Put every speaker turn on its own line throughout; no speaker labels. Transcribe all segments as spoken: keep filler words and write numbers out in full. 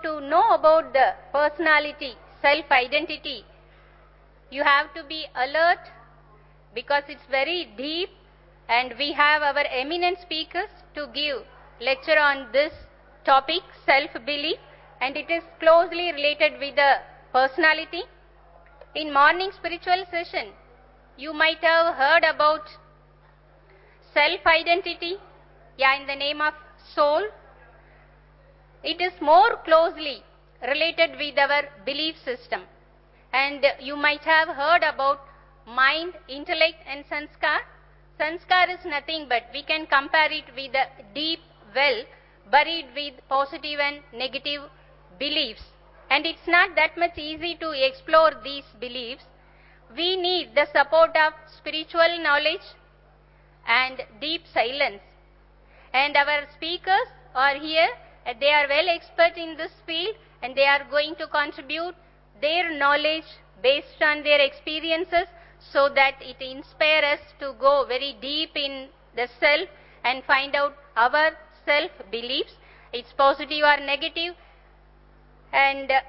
To know about the personality, self-identity, you have to be alert because it's very deep, and we have our eminent speakers to give lecture on this topic, self-belief, and it is closely related with the personality. In morning spiritual session, you might have heard about self-identity, yeah, in the name of soul. It is more closely related with our belief system. And you might have heard about mind, intellect and sanskar. Sanskar is nothing but we can compare it with a deep well buried with positive and negative beliefs. And it's not that much easy to explore these beliefs. We need the support of spiritual knowledge and deep silence. And our speakers are here. They are well expert in this field, and they are going to contribute their knowledge based on their experiences so that it inspires us to go very deep in the self and find out our self-beliefs. It's positive or negative. And uh,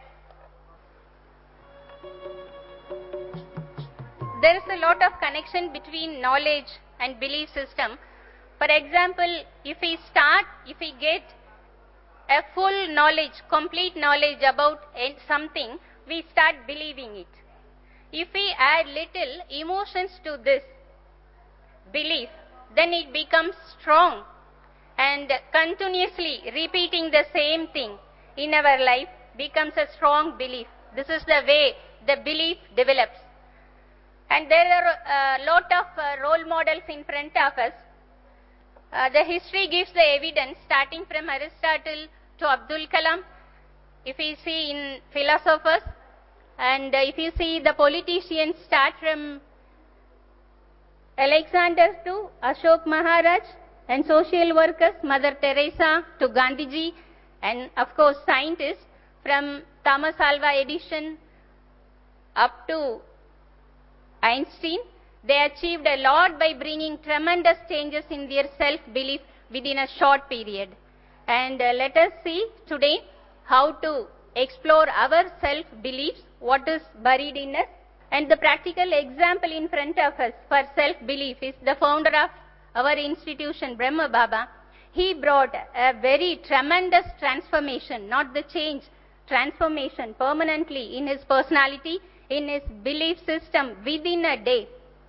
there is a lot of connection between knowledge and belief system. For example, if we start, if we get a full knowledge, complete knowledge about something, we start believing it. If we add little emotions to this belief, then it becomes strong, and continuously repeating the same thing in our life becomes a strong belief. This is the way the belief develops. And there are a lot of uh, role models in front of us. Uh, the history gives the evidence starting from Aristotle to Abdul Kalam. If you see in philosophers, and uh, if you see the politicians start from Alexander to Ashok Maharaj, and social workers, Mother Teresa to Gandhiji, and of course scientists from Thomas Alva Edison up to Einstein. They achieved a lot by bringing tremendous changes in their self-belief within a short period. And uh, let us see today how to explore our self-beliefs, what is buried in us. And the practical example in front of us for self-belief is the founder of our institution, Brahma Baba. He brought a very tremendous transformation, not the change, transformation permanently in his personality, in his belief system within a day.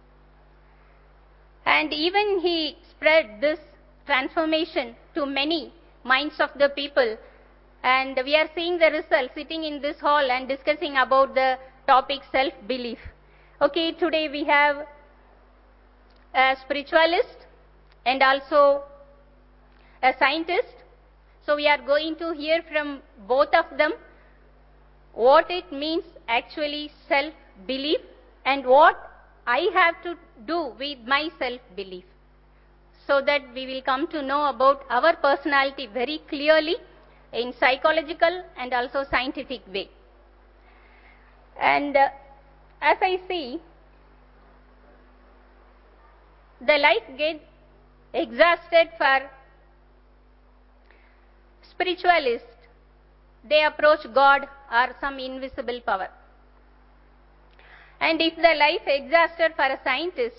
And even he spread this transformation to many minds of the people. And we are seeing the results sitting in this hall and discussing about the topic self-belief. Okay, today we have a spiritualist and also a scientist. So we are going to hear from both of them what it means actually self-belief and what I have to do with my self-belief, so that we will come to know about our personality very clearly in psychological and also scientific way. And uh, as I see, the life gets exhausted for spiritualists. They approach God or some invisible power. And if the life exhausted for a scientist,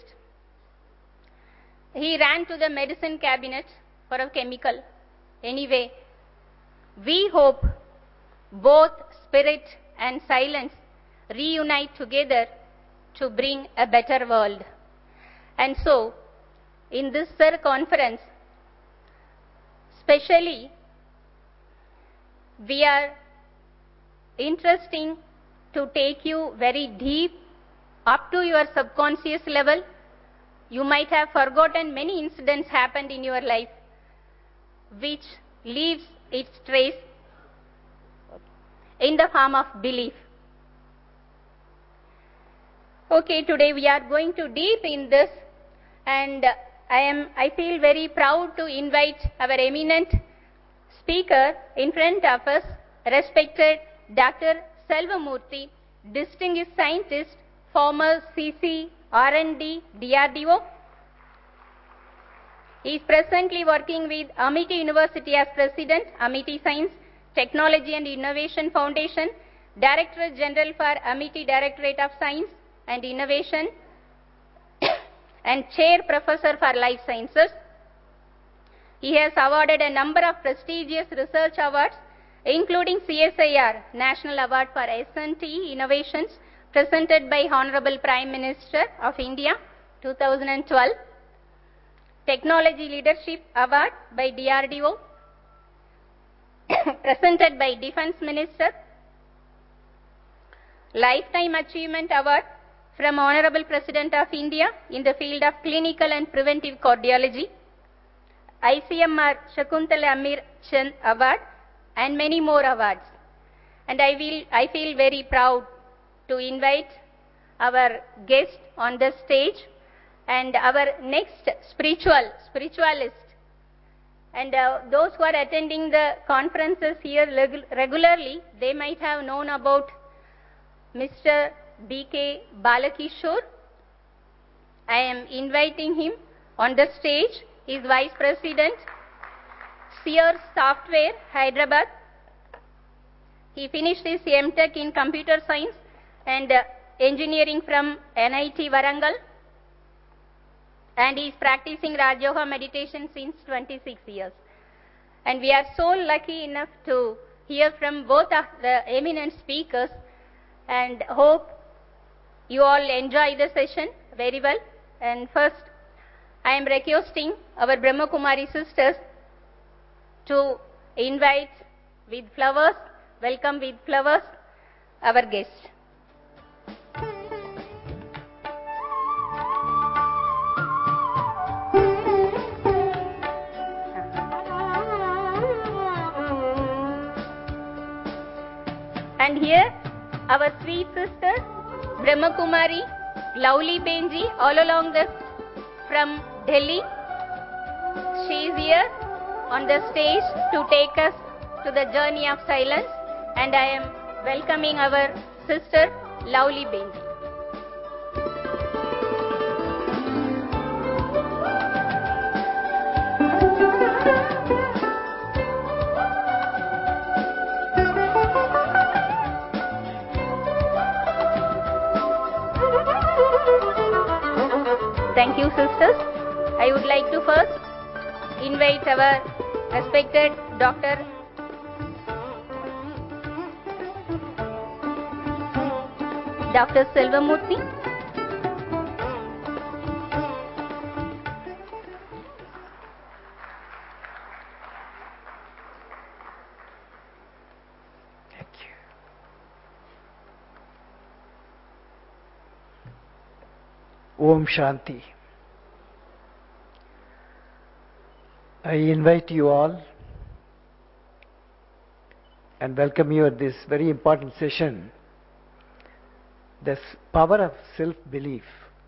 he ran to the medicine cabinet for a chemical. Anyway, we hope both spirit and silence reunite together to bring a better world. And so, in this Sir conference, specially, we are interesting to take you very deep up to your subconscious level. You might have forgotten many incidents happened in your life which leaves its trace in the form of belief. Okay, today we are going to deep in this, and I am I feel very proud to invite our eminent speaker in front of us, respected Doctor Selvamurthy, distinguished scientist, former C C R and D D R D O. He is presently working with Amity University as President, Amity Science, Technology and Innovation Foundation, Director General for Amity Directorate of Science and Innovation, and Chair Professor for Life Sciences. He has awarded a number of prestigious research awards, including C S I R National Award for S and T Innovations, presented by Honorable Prime Minister of India, two thousand twelve. Technology Leadership Award by D R D O, presented by Defense Minister. Lifetime Achievement Award from Honorable President of India in the field of clinical and preventive cardiology. I C M R Shakuntala Amir Chand Award, and many more awards. And I will, I feel very proud to invite our guest on the stage and our next spiritual, spiritualist. And uh, those who are attending the conferences here regularly, they might have known about Mister B K Balakishore. I am inviting him on the stage. He is Vice President, Sears Software, Hyderabad. He finished his M Tech in Computer Science and uh, Engineering from N I T Warangal. And he is practicing Raj Yoga meditation since twenty-six years. And we are so lucky enough to hear from both of the eminent speakers, and hope you all enjoy the session very well. And first, I am requesting our Brahma Kumari sisters to invite with flowers, welcome with flowers, our guest. And here, our sweet sister, Brahma Kumari, Lovely Benji, all along the from Delhi. She is here on the stage to take us to the journey of silence, and I am welcoming our sister, Lovely Benji. Thank you, sisters. I would like to first invite our respected Doctor Doctor Selvamurthy.
Thank you. Om Shanti. I invite you all and welcome you at this very important session, the power of self-belief.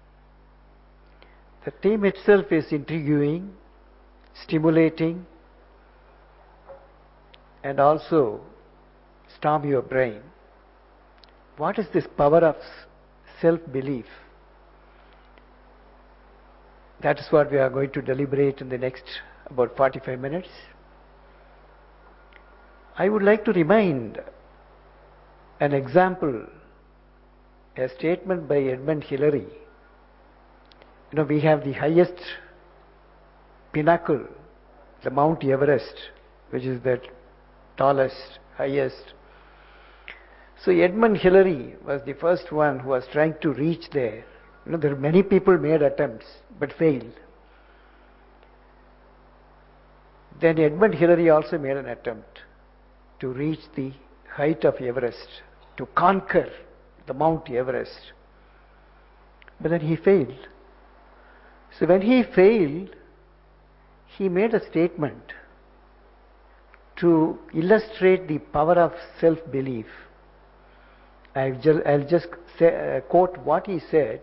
The theme itself is intriguing, stimulating, and also storm your brain. What is this power of self-belief? That is what we are going to deliberate in the next about forty-five minutes. I would like to remind an example, a statement by Edmund Hillary. You know, we have the highest pinnacle, the Mount Everest, which is the tallest, highest. So Edmund Hillary was the first one who was trying to reach there. You know, there are many people made attempts but failed. Then Edmund Hillary also made an attempt to reach the height of Everest, to conquer the Mount Everest. But then he failed. So when he failed, he made a statement to illustrate the power of self-belief. I'll just, I'll just say, uh, quote what he said.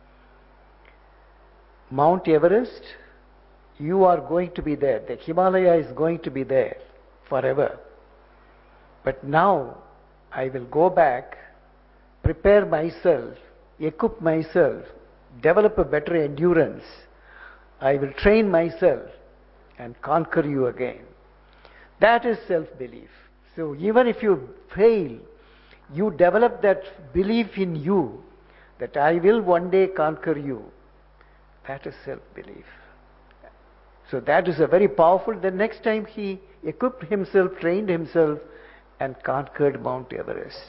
Mount Everest, you are going to be there. The Himalaya is going to be there forever. But now I will go back, prepare myself, equip myself, develop a better endurance. I will train myself and conquer you again. That is self-belief. So even if you fail, you develop that belief in you that I will one day conquer you. That is self-belief. So that is a very powerful. The next time he equipped himself, trained himself, and conquered Mount Everest.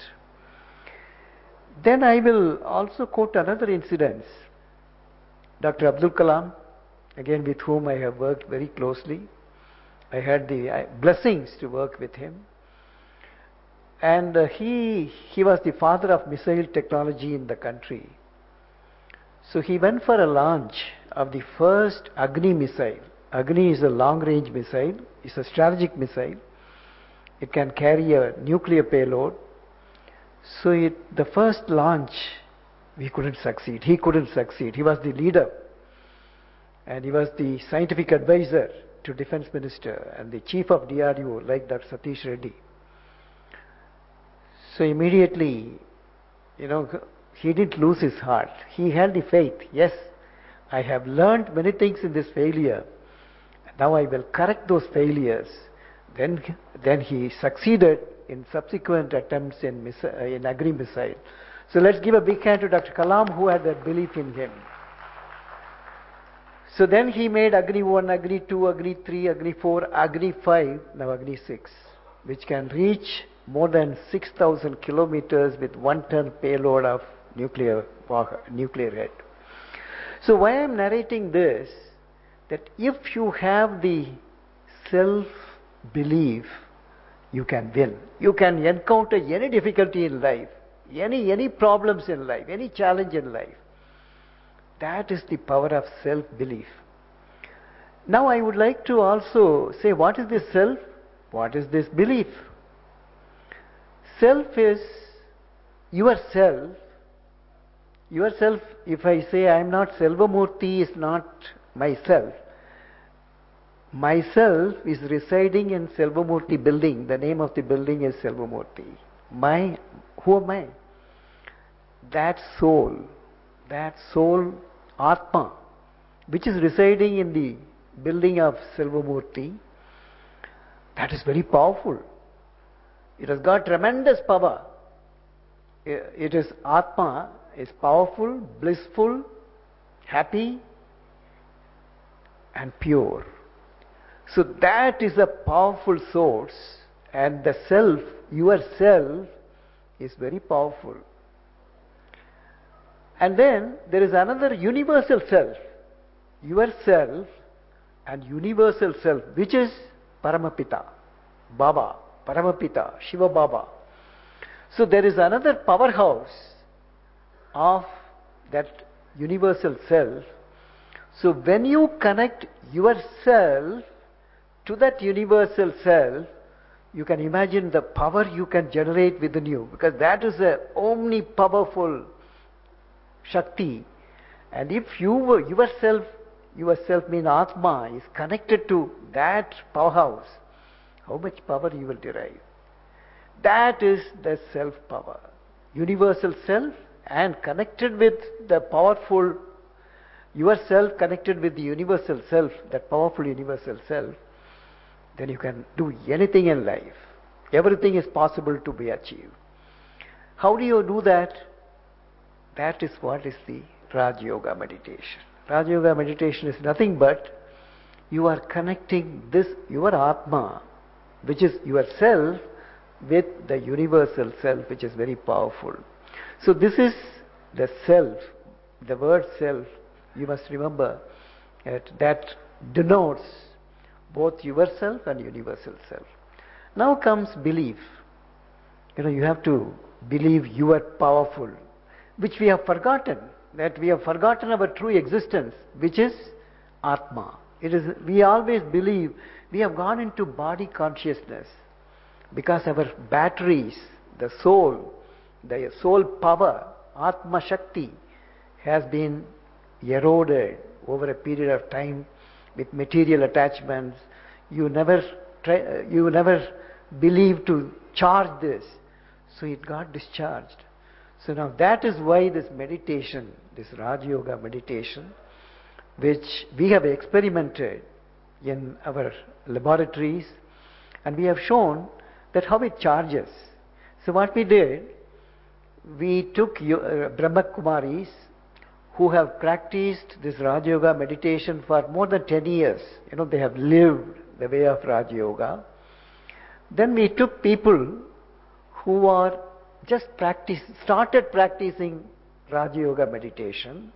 Then I will also quote another incident. Doctor Abdul Kalam, again with whom I have worked very closely. I had the blessings to work with him. And uh, he, he was the father of missile technology in the country. So he went for a launch of the first Agni missile. Agni is a long-range missile. It's a strategic missile. It can carry a nuclear payload. So it, the first launch, we couldn't succeed. He couldn't succeed. He was the leader. And he was the scientific advisor to Defense Minister and the chief of D R D O, like Doctor Satish Reddy. So immediately, you know, he didn't lose his heart. He had the faith. Yes, I have learned many things in this failure. Now I will correct those failures. Then, then he succeeded in subsequent attempts in, missi- in Agni missile. So let's give a big hand to Doctor Kalam, who had that belief in him. So then he made Agni one, Agni two, Agni three, Agni four, Agni five, now Agni six, which can reach more than six thousand kilometers with one ton payload of nuclear, nuclear head. So why I am narrating this, that if you have the self-belief, you can win. You can encounter any difficulty in life, any, any problems in life, any challenge in life. That is the power of self-belief. Now I would like to also say, what is this self? What is this belief? Self is yourself. Yourself, if I say I am not Selvamurthy, is not myself. Myself is residing in Selvamurthy building. The name of the building is Selvamurthy. My, who am I? That soul, that soul, Atma, which is residing in the building of Selvamurthy, that is very powerful. It has got tremendous power. It is Atma, is powerful, blissful, happy, and pure. So that is a powerful source, and the self, yourself, is very powerful. And then there is another universal self, yourself and universal self, which is Paramapita, Baba, Paramapita, Shiva Baba. So there is another powerhouse of that universal self. So when you connect yourself to that universal self, you can imagine the power you can generate within you, because that is a omnipowerful Shakti. And if you yourself, yourself means Atma, is connected to that powerhouse, how much power you will derive? That is the self-power. Universal self and connected with the powerful yourself, connected with the universal self, that powerful universal self, then you can do anything in life. Everything is possible to be achieved. How do you do that? That is what is the Raj Yoga meditation. Raj Yoga meditation is nothing but you are connecting this, your Atma, which is yourself, with the universal self, which is very powerful. So this is the self, the word self, you must remember that, that denotes both yourself and universal self. Now comes belief. You know, you have to believe you are powerful, which we have forgotten, that we have forgotten our true existence, which is Atma. It is, we always believe we have gone into body consciousness because our batteries, the soul, the soul power, Atma Shakti, has been eroded over a period of time with material attachments. You never try, you never believe to charge this, so it got discharged. So now that is why this meditation, this Raj Yoga meditation, which we have experimented in our laboratories, and we have shown that how it charges. So what we did, we took uh, Brahma Kumaris who have practiced this Raja Yoga meditation for more than ten years. You know, they have lived the way of Raja Yoga. Then we took people who are just practice, started practicing Raja Yoga meditation.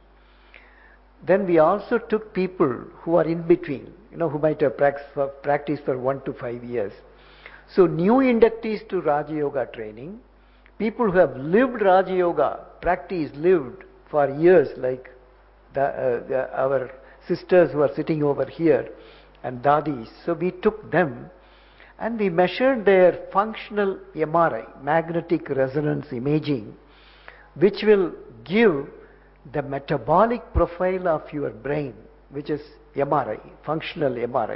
Then we also took people who are in between, you know, who might have practiced for, practiced for one to five years. So new inductees to Raja Yoga training, people who have lived Raja Yoga, practiced, lived for years, like the, uh, the, our sisters who are sitting over here, and dadis. So we took them and we measured their functional M R I, magnetic resonance imaging, which will give the metabolic profile of your brain, which is M R I, functional M R I.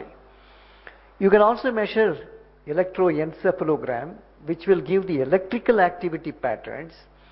You can also measure electroencephalogram, which will give the electrical activity patterns,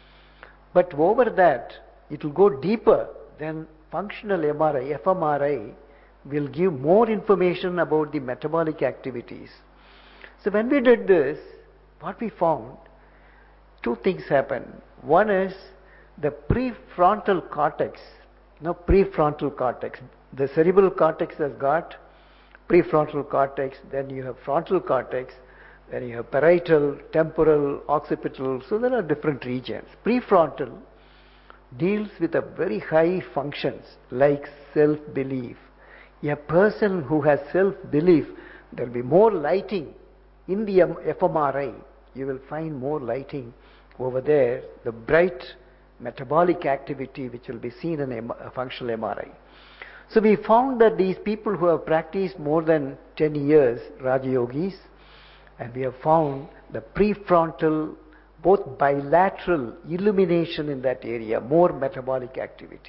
but over that, it will go deeper than functional M R I. F M R I will give more information about the metabolic activities. So when we did this, what we found, two things happened. One is the prefrontal cortex, no prefrontal cortex. The cerebral cortex has got prefrontal cortex, then you have frontal cortex, then you have parietal, temporal, occipital, so there are different regions. Prefrontal deals with a very high functions like self-belief. A person who has self-belief, there will be more lighting in the F M R I. You will find more lighting over there, the bright metabolic activity which will be seen in a functional M R I. So we found that these people who have practiced more than ten years, Raja Yogis, and we have found the prefrontal, both bilateral illumination in that area, more metabolic activity.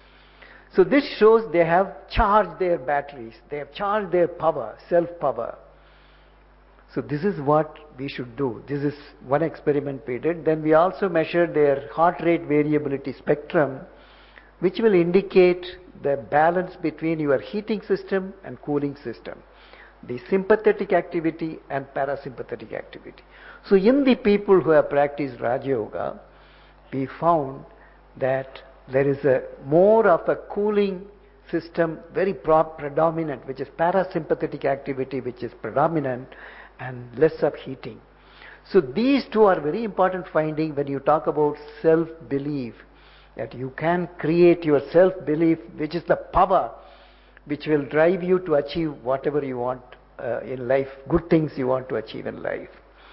So this shows they have charged their batteries, they have charged their power, self-power. So this is what we should do. This is one experiment we did. Then we also measured their heart rate variability spectrum, which will indicate the balance between your heating system and cooling system, the sympathetic activity and parasympathetic activity. So in the people who have practiced Raja Yoga, we found that there is a more of a cooling system, very predominant, which is parasympathetic activity, which is predominant, and less of heating. So these two are very important finding when you talk about self-belief, that you can create your self-belief, which is the power which will drive you to achieve whatever you want uh, in life, good things you want to achieve in life.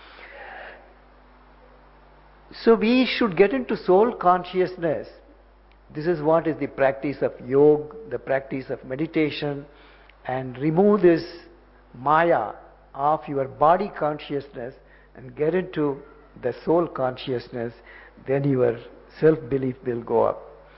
So we should get into soul consciousness. This is what is the practice of yoga, the practice of meditation, and remove this maya of your body consciousness and get into the soul consciousness, then your self-belief will go up.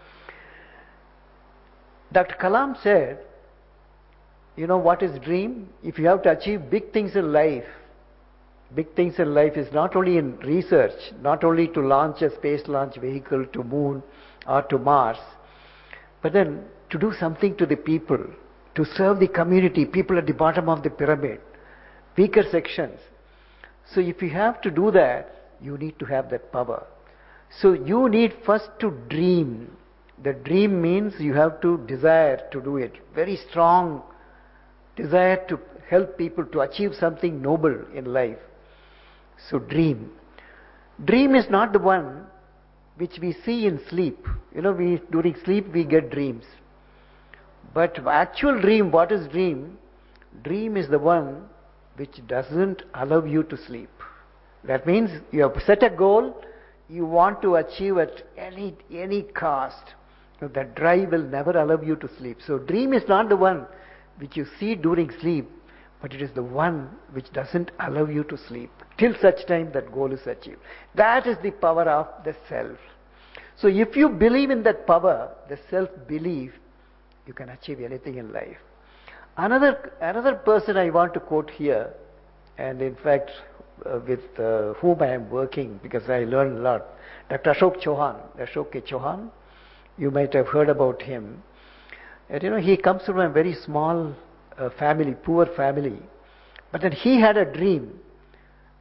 Doctor Kalam said, you know what is dream? If you have to achieve big things in life, big things in life is not only in research, not only to launch a space launch vehicle to moon or to Mars, but then to do something to the people, to serve the community, people at the bottom of the pyramid, weaker sections. So if you have to do that, you need to have that power. So you need first to dream. The dream means you have to desire to do it. Very strong desire to help people to achieve something noble in life. So dream. Dream is not the one which we see in sleep. You know, we during sleep we get dreams. But actual dream, what is dream? Dream is the one which doesn't allow you to sleep. That means you have set a goal, you want to achieve at any any cost. So that drive will never allow you to sleep. So dream is not the one which you see during sleep, but it is the one which doesn't allow you to sleep till such time that goal is achieved. That is the power of the self. So if you believe in that power, the self-belief, you can achieve anything in life. Another, another person I want to quote here, and in fact uh, with uh, whom I am working, because I learned a lot, Doctor Ashok Chauhan, Ashok K. Chauhan, you might have heard about him. And you know, he comes from a very small uh, family, poor family, but then he had a dream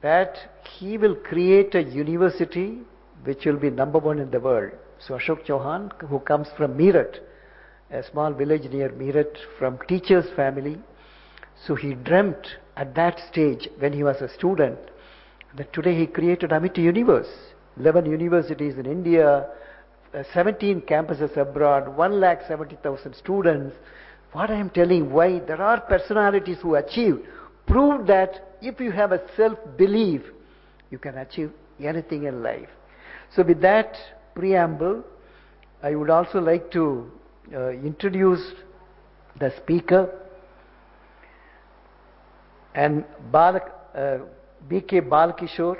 that he will create a university which will be number one in the world. So Ashok Chauhan, who comes from Meerut, a small village near Meerut, from teacher's family, so he dreamt at that stage when he was a student that today he created Amity Universe, eleven universities in India, uh, seventeen campuses abroad, one lakh seventy thousand students. What I am telling, why there are personalities who achieve, prove that if you have a self-belief, you can achieve anything in life. So with that preamble, I would also like to uh, introduce the speaker. And Balak, uh, B K Balkishore,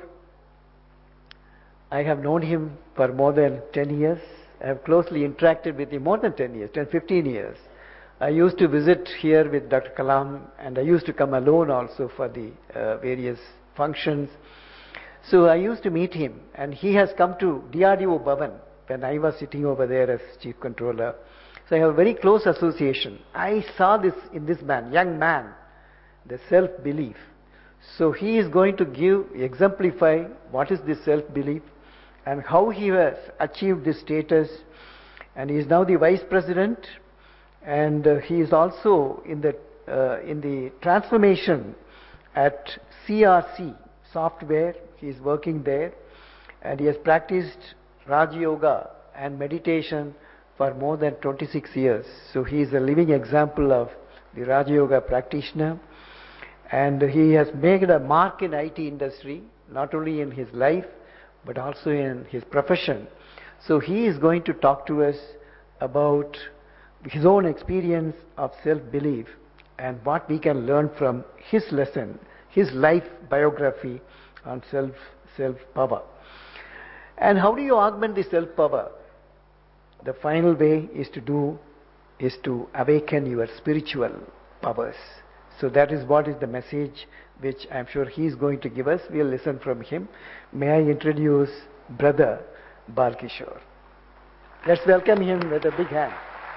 I have known him for more than ten years. I have closely interacted with him more than ten years, ten, fifteen years. I used to visit here with Doctor Kalam, and I used to come alone also for the uh, various functions. So I used to meet him, and he has come to D R D O Bhavan when I was sitting over there as Chief Controller. So I have a very close association. I saw this in this man, young man, the self-belief. So he is going to give, exemplify what is this self-belief and how he has achieved this status. And he is now the Vice President, and uh, he is also in the, uh, in the transformation at C R C Software. He is working there, and he has practiced Raja Yoga and meditation for more than twenty-six years. So he is a living example of the Raja Yoga practitioner. And he has made a mark in I T industry, not only in his life, but also in his profession. So he is going to talk to us about his own experience of self-belief and what we can learn from his lesson, his life biography on self, self-power. And how do you augment the self-power? The final way is to do, is to awaken your spiritual powers. So that is what is the message which I am sure he is going to give us. We will listen from him. May I introduce Brother Balkishore. Let's welcome him with a big hand.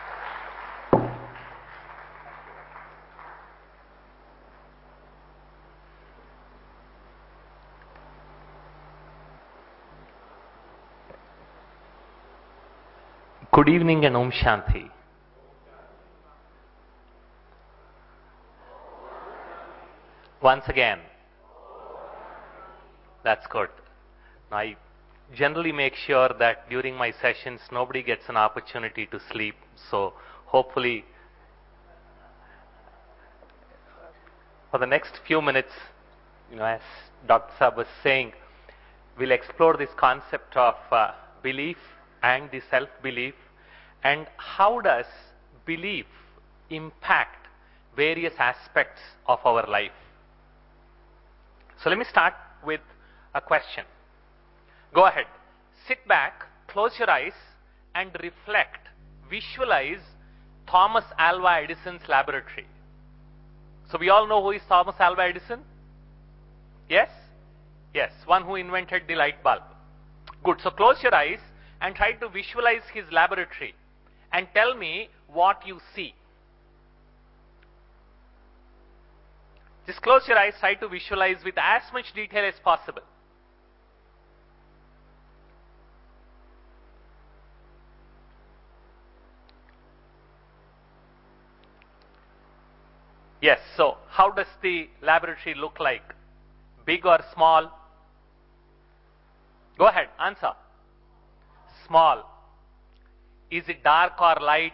Good evening and Om Shanti. Once again. That's good. I generally make sure that during my sessions nobody gets an opportunity to sleep. So hopefully for the next few minutes, you know, as Doctor Saab was saying, we'll explore this concept of uh, belief and the self-belief, and how does belief impact various aspects of our life. So let me start with a question. Go ahead, sit back, close your eyes and reflect, visualize Thomas Alva Edison's laboratory. So we all know who is Thomas Alva Edison? Yes? Yes, one who invented the light bulb. Good, so close your eyes and try to visualize his laboratory and tell me what you see. Just close your eyes, try to visualize with as much detail as possible. Yes, so how does the laboratory look like? Big or small? Go ahead, answer. Small. Is it dark or light?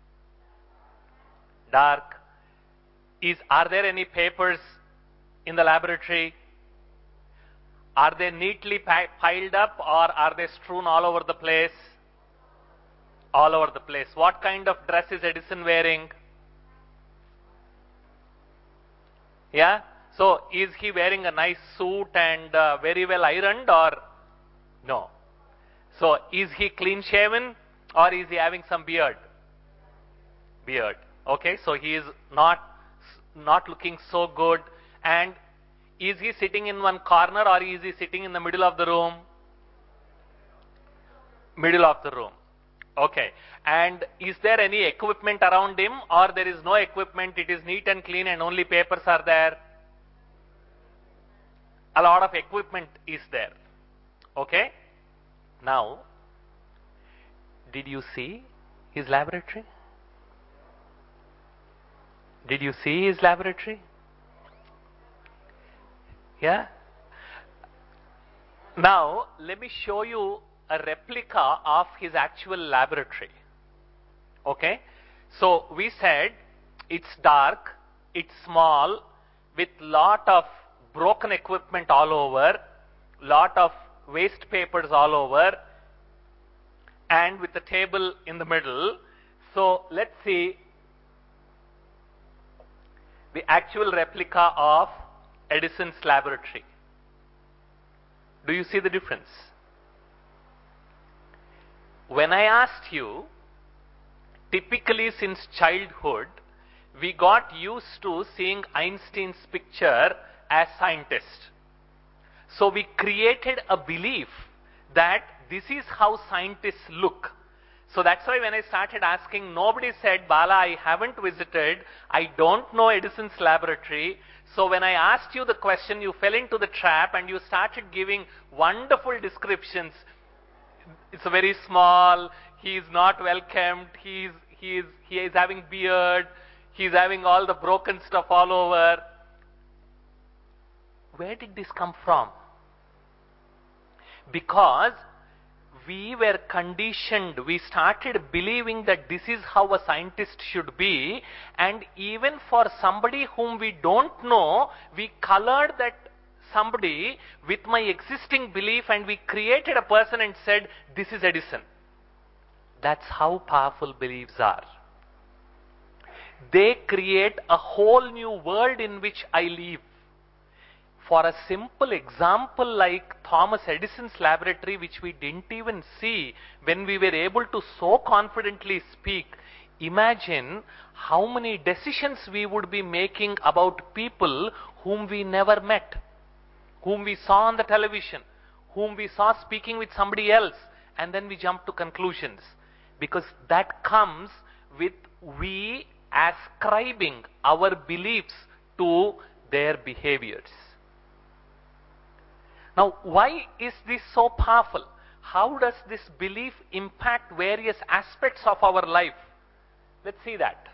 Dark. Is, are there any papers in the laboratory? Are they neatly piled up or are they strewn all over the place? All over the place. What kind of dress is Edison wearing? Yeah? So, is he wearing a nice suit and uh, very well ironed or no? So, is he clean shaven or is he having some beard? Beard. Okay, so he is not not looking so good. And is he sitting in one corner or is he sitting in the middle of the room? Middle of the room. Okay. And is there any equipment around him or there is no equipment, it is neat and clean and only papers are there? a lot of equipment is there. Okay? Now, did you see his laboratory? Did you see his laboratory? Yeah? Now, let me show you a replica of his actual laboratory. Okay? So, we said it's dark, it's small, with lot of broken equipment all over, lot of waste papers all over, and with the table in the middle. So, let's see the actual replica of Edison's laboratory. Do you see the difference? When I asked you, typically since childhood, we got used to seeing Einstein's picture as scientist. So we created a belief that this is how scientists look. So that's why when I started asking, nobody said, Bala, I haven't visited, I don't know Edison's laboratory. So when I asked you the question, you fell into the trap and you started giving wonderful descriptions. It's very small, he is not well kept, he is, he is, he is having beard, he is having all the broken stuff all over. Where did this come from? Because we were conditioned, we started believing that this is how a scientist should be, and even for somebody whom we don't know, we colored that somebody with my existing belief and we created a person and said, this is Edison. That's how powerful beliefs are. They create a whole new world in which I live. For a simple example like Thomas Edison's laboratory, which we didn't even see when we were able to so confidently speak, imagine how many decisions we would be making about people whom we never met, whom we saw on the television, whom we saw speaking with somebody else, and then we jump to conclusions. Because that comes with we ascribing our beliefs to their behaviors. Now, why is this so powerful? How does this belief impact various aspects of our life? Let's see that.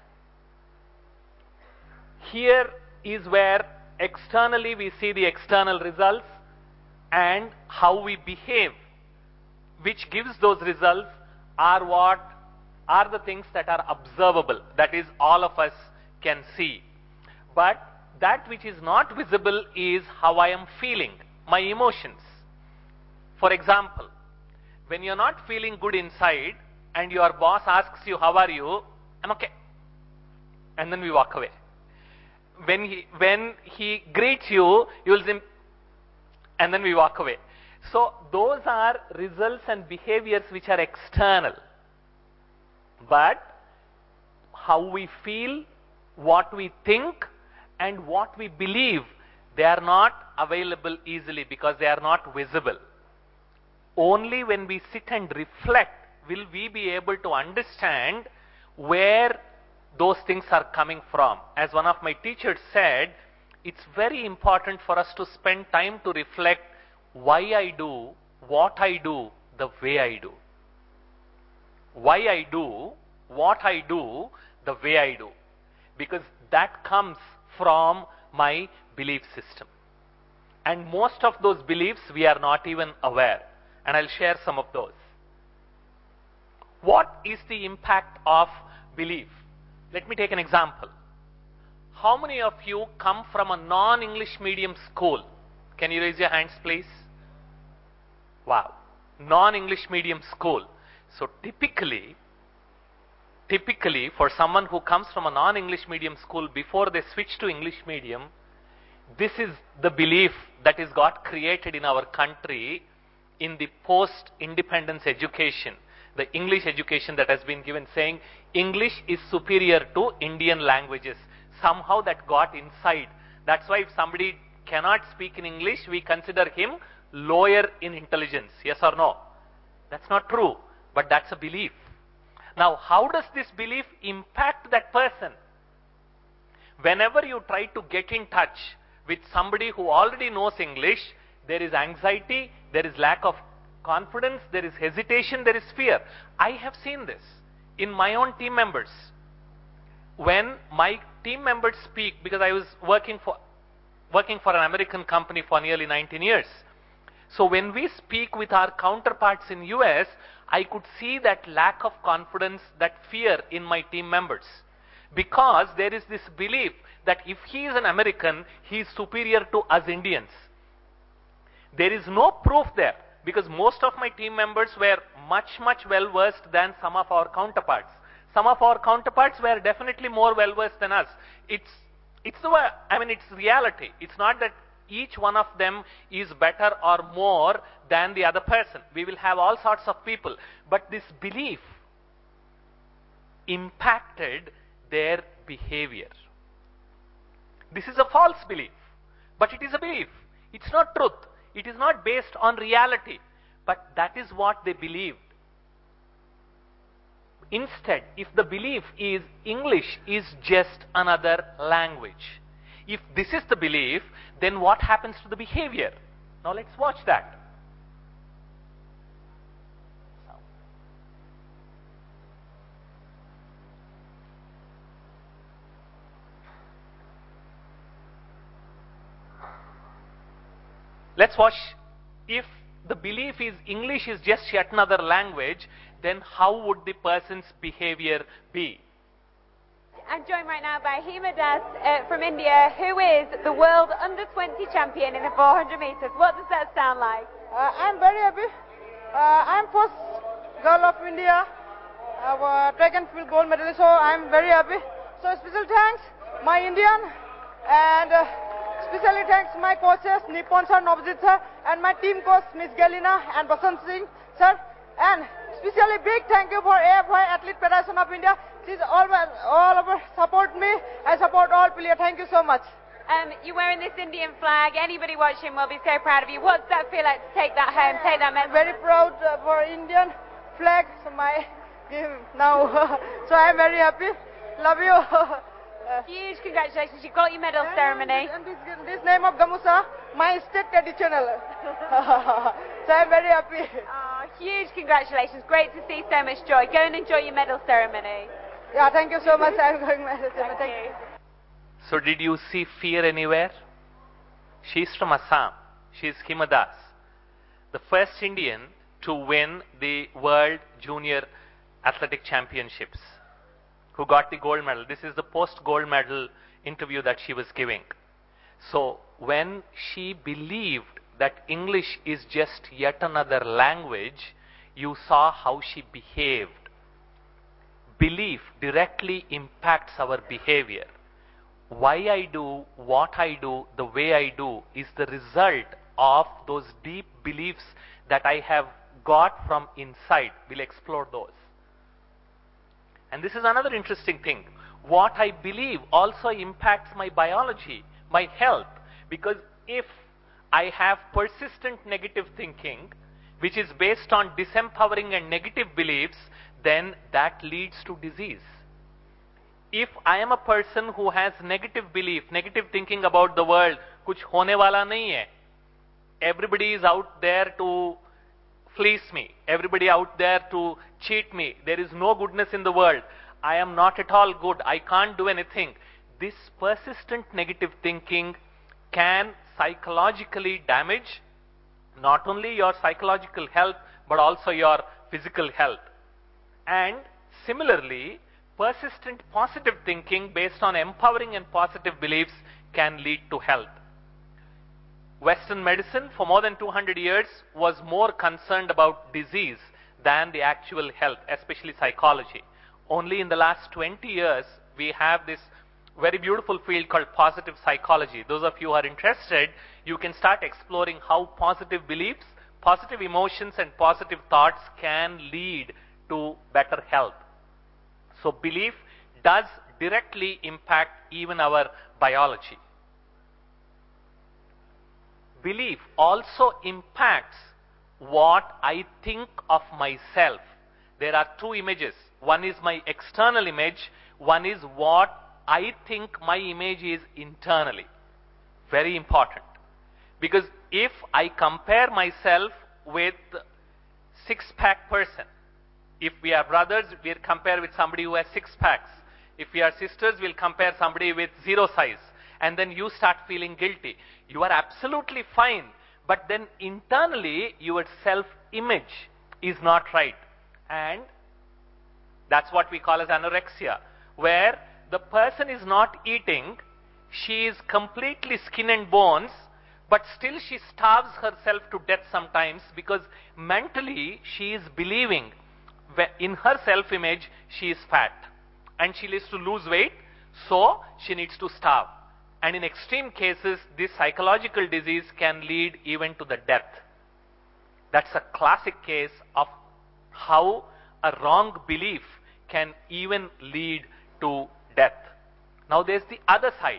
Here is where externally we see the external results and how we behave, which gives those results are what are the things that are observable, that is all of us can see. But that which is not visible is how I am feeling, my emotions. For example, when you're not feeling good inside and your boss asks you, how are you? I'm okay. And then we walk away. When he, when he greets you, you will say, and then we walk away. So those are results and behaviors which are external. But how we feel, what we think, and what we believe, they are not available easily because they are not visible. Only when we sit and reflect will we be able to understand where those things are coming from. As one of my teachers said, it's very important for us to spend time to reflect why I do what I do the way I do. Why I do what I do the way I do. Because that comes from my belief system. And most of those beliefs we are not even aware. And I'll share some of those. What is the impact of belief? Let me take an example. How many of you come from a non-English medium school? Can you raise your hands, please? Wow. Non-English medium school. So typically, typically for someone who comes from a non-English medium school, before they switch to English medium, this is the belief that is got created in our country in the post-independence education, the English education that has been given, saying English is superior to Indian languages. Somehow that got inside. That's why if somebody cannot speak in English, we consider him lower in intelligence. Yes or no? That's not true, but that's a belief. Now, how does this belief impact that person? Whenever you try to get in touch with somebody who already knows English, there is anxiety, there is lack of confidence, there is hesitation, there is fear. I have seen this in my own team members. When my team members speak, because I was working for working for an American company for nearly nineteen years. So when we speak with our counterparts in U S, I could see that lack of confidence, that fear in my team members. Because there is this belief that if he is an American, he is superior to us Indians. There is no proof there, because most of my team members were much, much well versed than some of our counterparts. Some of our counterparts were definitely more well versed than us. It's, it's the way, I mean, it's reality. It's not that each one of them is better or more than the other person. We will have all sorts of people. But this belief impacted their behavior. This is a false belief, but it is a belief. It's not truth. It is not based on reality, but that is what they believed. Instead, if the belief is English is just another language, if this is the belief, then what happens to the behavior? Now let's watch that. Let's watch. If the belief is English is just yet another language, then how would the person's behavior be?
I'm joined right now by Hima Das uh, from India, who is the world under twenty champion in the four hundred meters. What does that sound like?
Uh, I'm very happy. Uh, I'm first girl of India, uh, track and field gold medalist, so I'm very happy. So special thanks my Indian, and uh, specially thanks my coaches Nippon sir, Navjit sir, and my team coach Miss Galina and Basant Singh sir, and especially big thank you for A F Y Athlete Federation of India. She's all, all over support me and support all players. Thank you so much.
Um, you're wearing this Indian flag. Anybody watching will be so proud of you. What's that feel like to take that home, take that medal?
Very proud uh, for Indian flag. So my game now. So I'm very happy. Love you.
Uh, Huge congratulations. You got your medal
and
ceremony.
And this, and this, this name of Gamusa, my state traditional. So I'm very happy.
Oh, huge congratulations. Great to see so much joy. Go and enjoy your medal ceremony.
Yeah, thank you so much. I'm going medal ceremony.
Thank,
Thank
you.
you.
So did you see fear anywhere? She's from Assam. She's Hima Das, the first Indian to win the World Junior Athletic Championships, who got the gold medal. This is the post-gold medal interview that she was giving. So when she believed that English is just yet another language, you saw how she behaved. Belief directly impacts our behavior. Why I do what I do the way I do is the result of those deep beliefs that I have got from inside. We'll explore those. And this is another interesting thing. What I believe also impacts my biology, my health. Because if I have persistent negative thinking, which is based on disempowering and negative beliefs, then that leads to disease. If I am a person who has negative belief, negative thinking about the world, kuch hone wala nahi hai. Everybody is out there to fleece me. Everybody out there to cheat me. There is no goodness in the world. I am not at all good. I can't do anything. This persistent negative thinking can psychologically damage not only your psychological health, but also your physical health. And similarly, persistent positive thinking based on empowering and positive beliefs can lead to health. Western medicine for more than two hundred years was more concerned about disease than the actual health, especially psychology. Only in the last twenty years, we have this very beautiful field called positive psychology. Those of you who are interested, you can start exploring how positive beliefs, positive emotions, and positive thoughts can lead to better health. So belief does directly impact even our biology. Belief also impacts what I think of myself. There are two images. One is my external image. One is what I think my image is internally. very important. Because if I compare myself with six-pack person, if we are brothers, we'll compare with somebody who has six packs. If we are sisters, we'll compare somebody with zero size. And then you start feeling guilty. You are absolutely fine. But then internally, your self-image is not right. And that's what we call as anorexia, where the person is not eating, she is completely skin and bones, but still she starves herself to death sometimes because mentally she is believing in her self-image she is fat and she needs to lose weight, so she needs to starve. And in extreme cases, this psychological disease can lead even to the death. That's a classic case of how a wrong belief can even lead to death. Now there's the other side.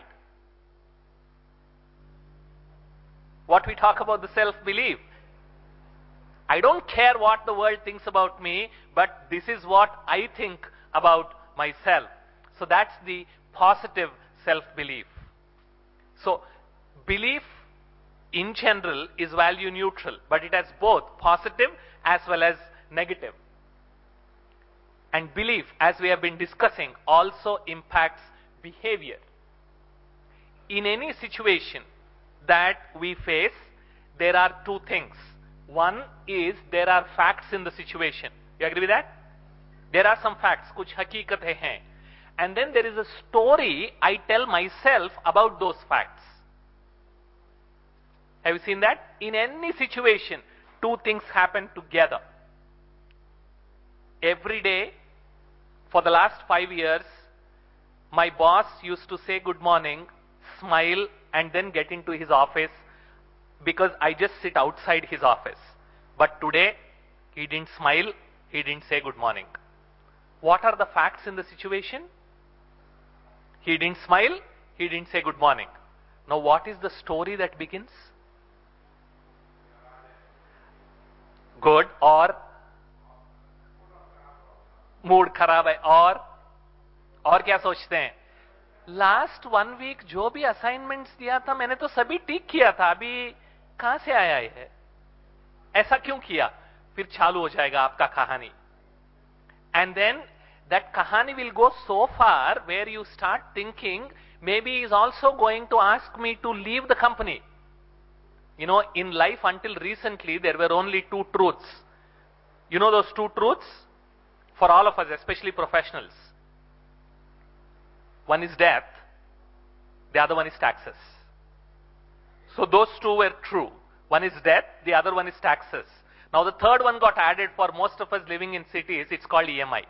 What we talk about the self-belief. I don't care what the world thinks about me, but this is what I think about myself. So that's the positive self-belief. So belief in general is value neutral, but it has both positive as well as negative. And belief, as we have been discussing, also impacts behavior. In any situation that we face, there are two things. One is there are facts in the situation. You agree with that? There are some facts, kuch hakikatein hain. And then there is a story I tell myself about those facts. Have you seen that? In any situation, two things happen together. Every day, for the last five years, my boss used to say good morning, smile, and then get into his office because I just sit outside his office. But today, he didn't smile, he didn't say good morning. What are the facts in the situation? He didn't smile, he didn't say good morning. Now what is the story that begins? Good or mood खराब है और और क्या सोचते हैं? Last one week जो भी assignments दिया था मैंने तो सभी टिक किया था, अभी कहां से आया है? ऐसा क्यों किया? फिर चालू हो जाएगा आपका कहानी. एंड देन दैट कहानी will go so far where you start thinking maybe he is also going to ask me to leave the company. You know, in life until recently there were only two truths. You know those two truths? For all of us, especially professionals. One is death, the other one is taxes. So those two were true. One is death, the other one is taxes. Now the third one got added for most of us living in cities, it's called E M I.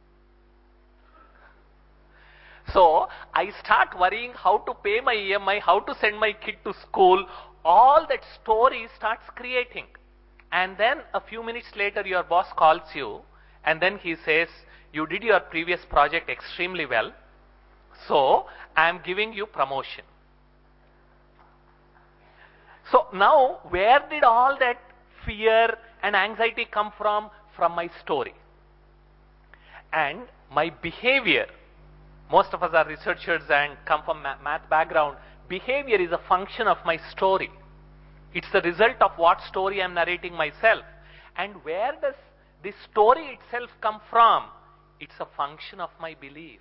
So I start worrying how to pay my E M I, how to send my kid to school, all that story starts creating. And then a few minutes later your boss calls you, and then he says, you did your previous project extremely well, so I am giving you promotion. So now, where did all that fear and anxiety come from? From my story. And my behavior, most of us are researchers and come from math background, behavior is a function of my story. It's the result of what story I am narrating myself. And where does this story itself come from? It's a function of my belief.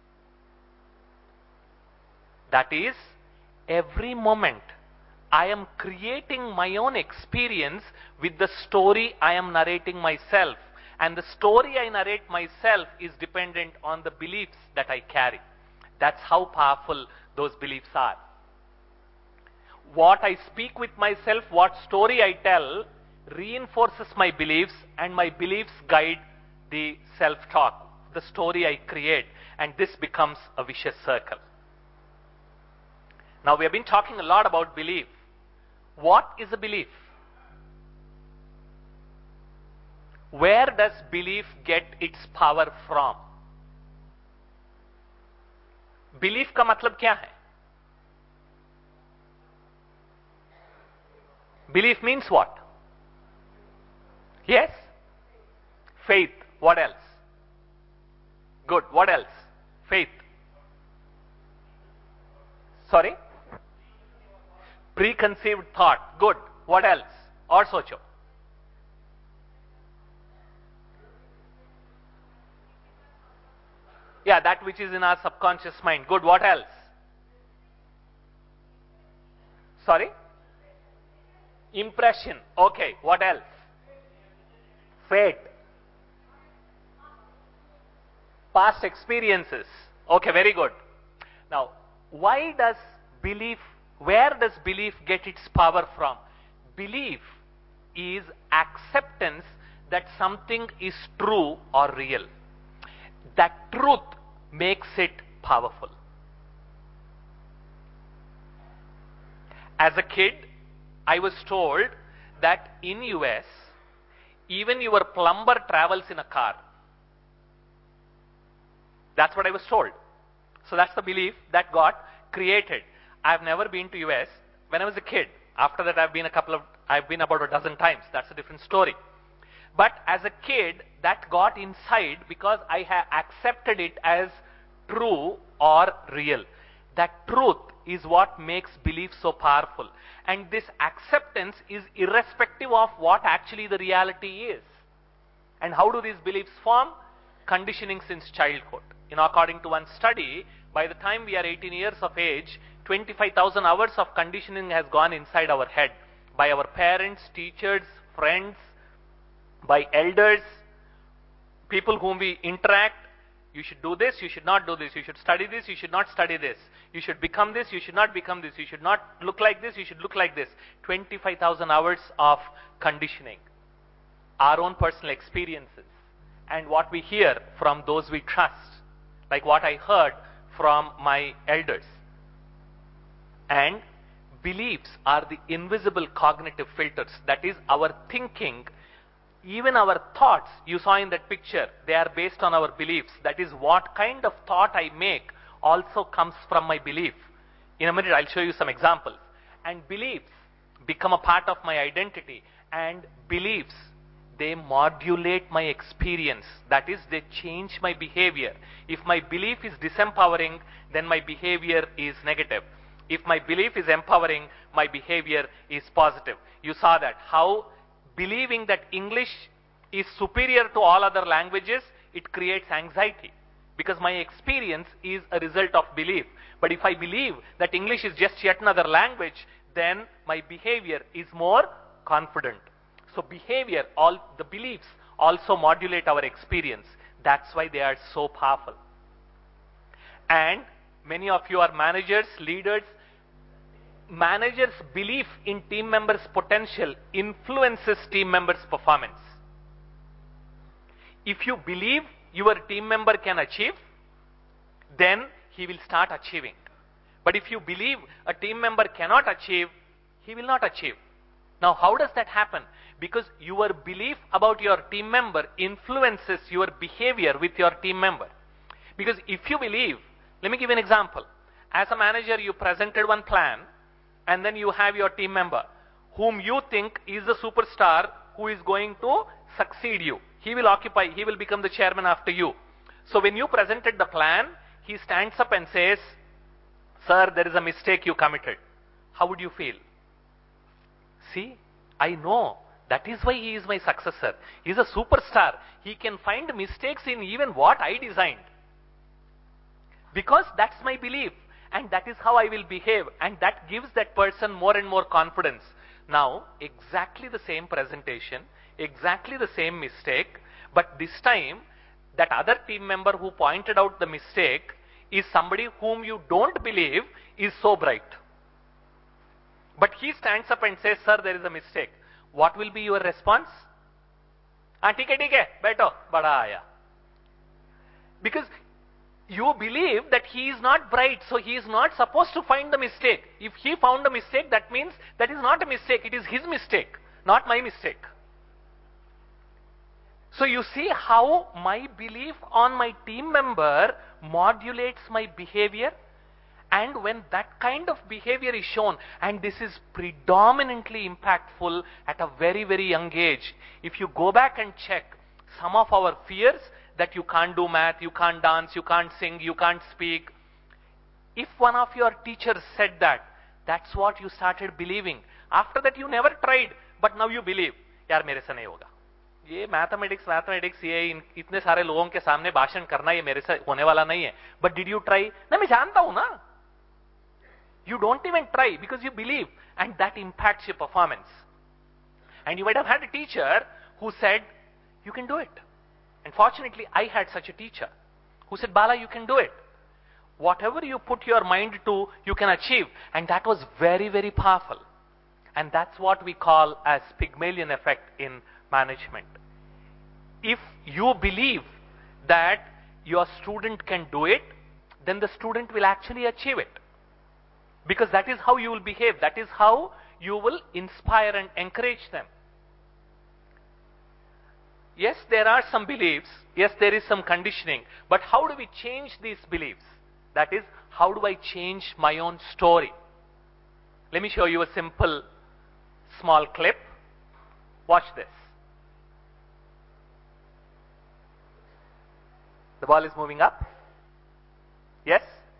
That is, every moment I am creating my own experience with the story I am narrating myself. And the story I narrate myself is dependent on the beliefs that I carry. That's how powerful those beliefs are. What I speak with myself, what story I tell, reinforces my beliefs, and my beliefs guide the self-talk, the story I create, and this becomes a vicious circle. Now we have been talking a lot about belief. What is a belief? Where does belief get its power from? Belief का मतलब क्या है? Belief means what? Yes? Faith. What else? Good. What else? Faith. Sorry? Preconceived thought. Good. What else? Or socho. Yeah, that which is in our subconscious mind. Good. What else? Sorry? Impression. Okay. What else? Fate. Past experiences. Okay, very good. Now, why does belief, where does belief get its power from? Belief is acceptance that something is true or real. That truth makes it powerful. As a kid, I was told that in U S, even your plumber travels in a car. That's what I was told. So that's the belief that got created. I've never been to U S. When I was a kid, after that I've been a couple of, I've been about a dozen times. That's a different story. But as a kid, that got inside because I have accepted it as true or real. That truth is what makes belief so powerful. And this acceptance is irrespective of what actually the reality is. And how do these beliefs form? Conditioning since childhood. You know, according to one study, by the time we are eighteen years of age, twenty-five thousand hours of conditioning has gone inside our head by our parents, teachers, friends, by elders, people whom we interact. You should do this, you should not do this, you should study this, you should not study this, you should become this, you should not become this, you should not look like this, you should look like this. twenty-five thousand hours of conditioning. Our own personal experiences and what we hear from those we trust, like what I heard from my elders. And beliefs are the invisible cognitive filters. That is, our thinking, even our thoughts, you saw in that picture, they are based on our beliefs. That is, what kind of thought I make also comes from my belief. In a minute, I'll show you some examples. And beliefs become a part of my identity. And beliefs, they modulate my experience. That is, they change my behavior. If my belief is disempowering, then my behavior is negative. If my belief is empowering, my behavior is positive. You saw that, how believing that English is superior to all other languages, it creates anxiety. Because my experience is a result of belief. But if I believe that English is just yet another language, then my behavior is more confident. So behavior, all the beliefs also modulate our experience. That's why they are so powerful. And many of you are managers, leaders. Managers' belief in team members' potential influences team members' performance. If you believe your team member can achieve, then he will start achieving. But if you believe a team member cannot achieve, he will not achieve. Now, how does that happen? Because your belief about your team member influences your behavior with your team member. Because if you believe, let me give you an example. As a manager, you presented one plan, and then you have your team member whom you think is the superstar who is going to succeed you. He will occupy, he will become the chairman after you. So when you presented the plan, he stands up and says, "Sir, there is a mistake you committed." How would you feel? See, I know. That is why he is my successor. He is a superstar. He can find mistakes in even what I designed. Because that's my belief. And that is how I will behave. And that gives that person more and more confidence. Now, exactly the same presentation, exactly the same mistake, but this time, that other team member who pointed out the mistake is somebody whom you don't believe is so bright. But he stands up and says, "Sir, there is a mistake." What will be your response? "Ah, theek hai, theek hai, beto, bada aaya." Because you believe that he is not bright, so he is not supposed to find the mistake. If he found a mistake, that means that is not a mistake, it is his mistake, not my mistake. So you see how my belief on my team member modulates my behavior. And when that kind of behavior is shown, and this is predominantly impactful at a very, very young age. If you go back and check some of our fears, that you can't do math, you can't dance, you can't sing, you can't speak. If one of your teachers said that, That's what you started believing. After that, you never tried, but now you believe. यार मेरे से नहीं होगा. ये mathematics mathematics ये इतने सारे लोगों के सामने भाषण करना ये मेरे से होने वाला नहीं है. But did you try? ना, मैं जानता हूं ना. You don't even try because you believe, and that impacts your performance. And you might have had a teacher who said, you can do it. And fortunately, I had such a teacher who said, Bala, you can do it. Whatever you put your mind to, you can achieve. And that was very, very powerful. And that's what we call as Pygmalion effect in management. If you believe that your student can do it, then the student will actually achieve it. Because that is how you will behave. That is how you will inspire and encourage them. Yes, there are some beliefs. Yes, there is some conditioning. But how do we change these beliefs? That is, how do I change my own story? Let me show you a simple, small clip. Watch this. The ball is moving up. Yes?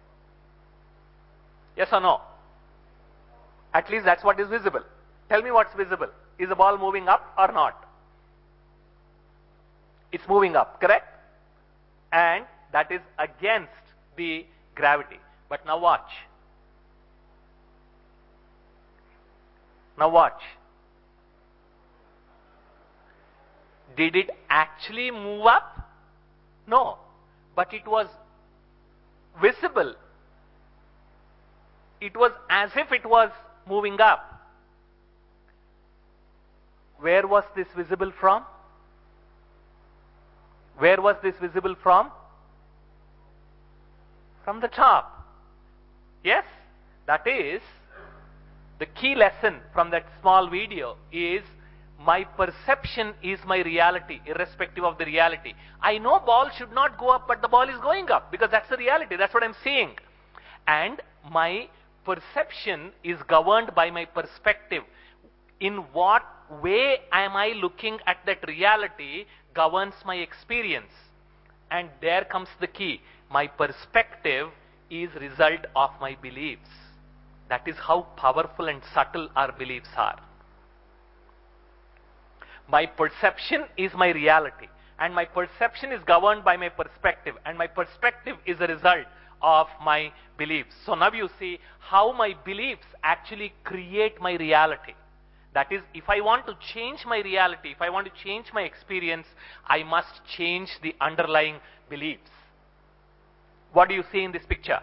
Yes or no? At least that's what is visible. Tell me what's visible. Is the ball moving up or not? It's moving up, correct? And that is against the gravity. But now watch. Now watch. Did it actually move up? No. But it was visible. It was as if it was moving up. Where was this visible from? Where was this visible from? From the top. Yes? That is, the key lesson from that small video is my perception is my reality, irrespective of the reality. I know ball should not go up, but the ball is going up because that's the reality. That's what I'm seeing. And my perception is governed by my perspective. In what way am I looking at that reality governs my experience. And there comes the key. My perspective is result of my beliefs. That is how powerful and subtle our beliefs are. My perception is my reality. And my perception is governed by my perspective. And my perspective is a result of my beliefs. So now you see how my beliefs actually create my reality. That is, if I want to change my reality, if I want to change my experience, I must change the underlying beliefs. What do you see in this picture?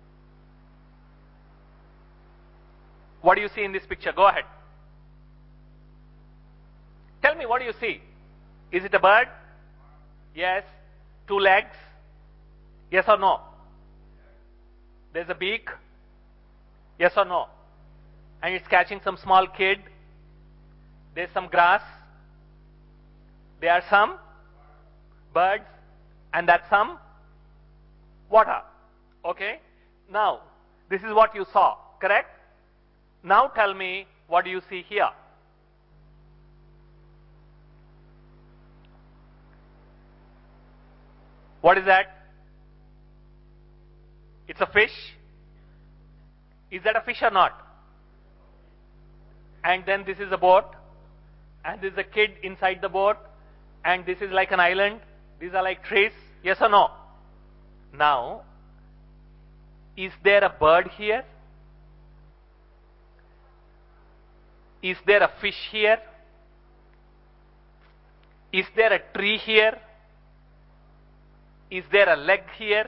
What do you see in this picture? Go ahead. Tell me, what do you see? Is it a bird? Yes. Two legs? Yes or no? There's a beak? Yes or no? And it's catching some small kid. There's some grass. There are some birds. And that's some water. Okay? Now, this is what you saw, correct? Now tell me, what do you see here? What is that? It's a fish. Is that a fish or not? And then this is a boat. And this is a kid inside the boat. And this is like an island. These are like trees. Yes or no? Now, is there a bird here? Is there a fish here? Is there a tree here? Is there a leg here?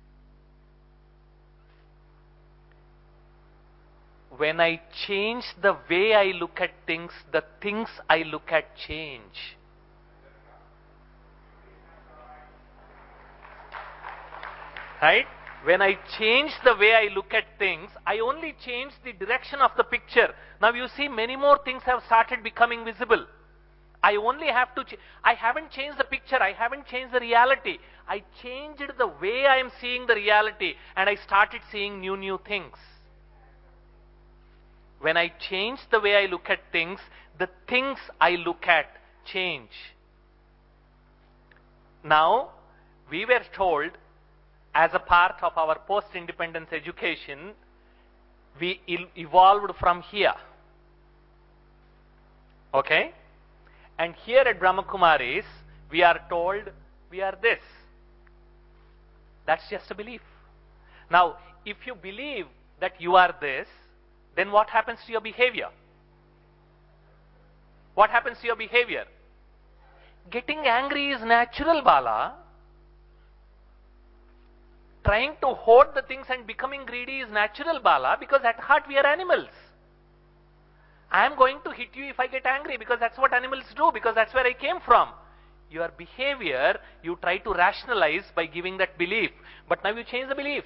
When I change the way I look at things, the things I look at change. Right? When I change the way I look at things, I only change the direction of the picture. Now you see, many more things have started becoming visible. I only have to, ch- I haven't changed the picture, I haven't changed the reality. I changed the way I am seeing the reality, and I started seeing new, new things. When I change the way I look at things, the things I look at change. Now, we were told, as a part of our post-independence education, we il- evolved from here. Okay? And here at Brahma Kumaris, we are told we are this. That's just a belief. Now, if you believe that you are this, then what happens to your behavior? What happens to your behavior? Getting angry is natural, Bala. Trying to hoard the things and becoming greedy is natural, Bala, because at heart we are animals. I am going to hit you if I get angry because that's what animals do, because that's where I came from. Your behavior, you try to rationalize by giving that belief. But now you change the belief.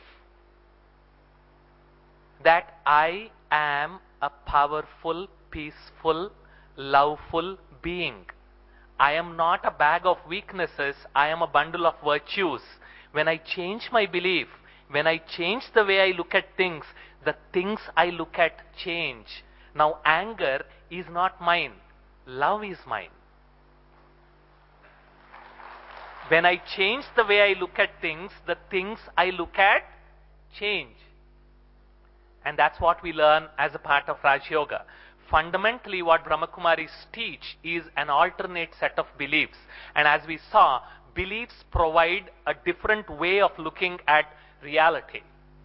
That I am a powerful, peaceful, loveful being. I am not a bag of weaknesses. I am a bundle of virtues. When I change my belief, when I change the way I look at things, the things I look at change. Now anger is not mine. Love is mine. When I change the way I look at things, the things I look at change. And that's what we learn as a part of Raj Yoga. Fundamentally, what Brahmakumaris teach is an alternate set of beliefs. And as we saw, beliefs provide a different way of looking at reality.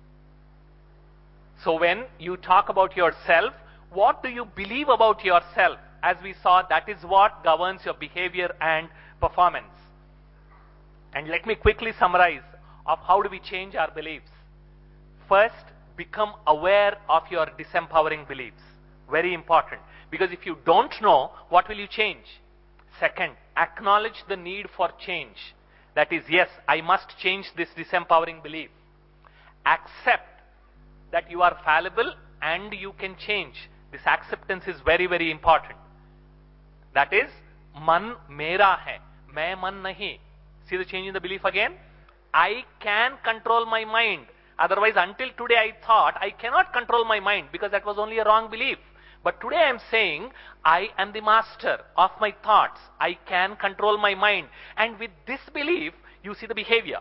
So when you talk about yourself, what do you believe about yourself? As we saw, that is what governs your behavior and performance. And let me quickly summarize of how do we change our beliefs. First, become aware of your disempowering beliefs. Very important. Because if you don't know, what will you change? Second, acknowledge the need for change. That is, yes, I must change this disempowering belief. Accept that you are fallible and you can change. This acceptance is very, very important. That is, man mera hai, main man nahi. See the change in the belief again? I can control my mind. Otherwise, until today I thought I cannot control my mind because that was only a wrong belief. But today I am saying, I am the master of my thoughts. I can control my mind. And with this belief, you see the behavior.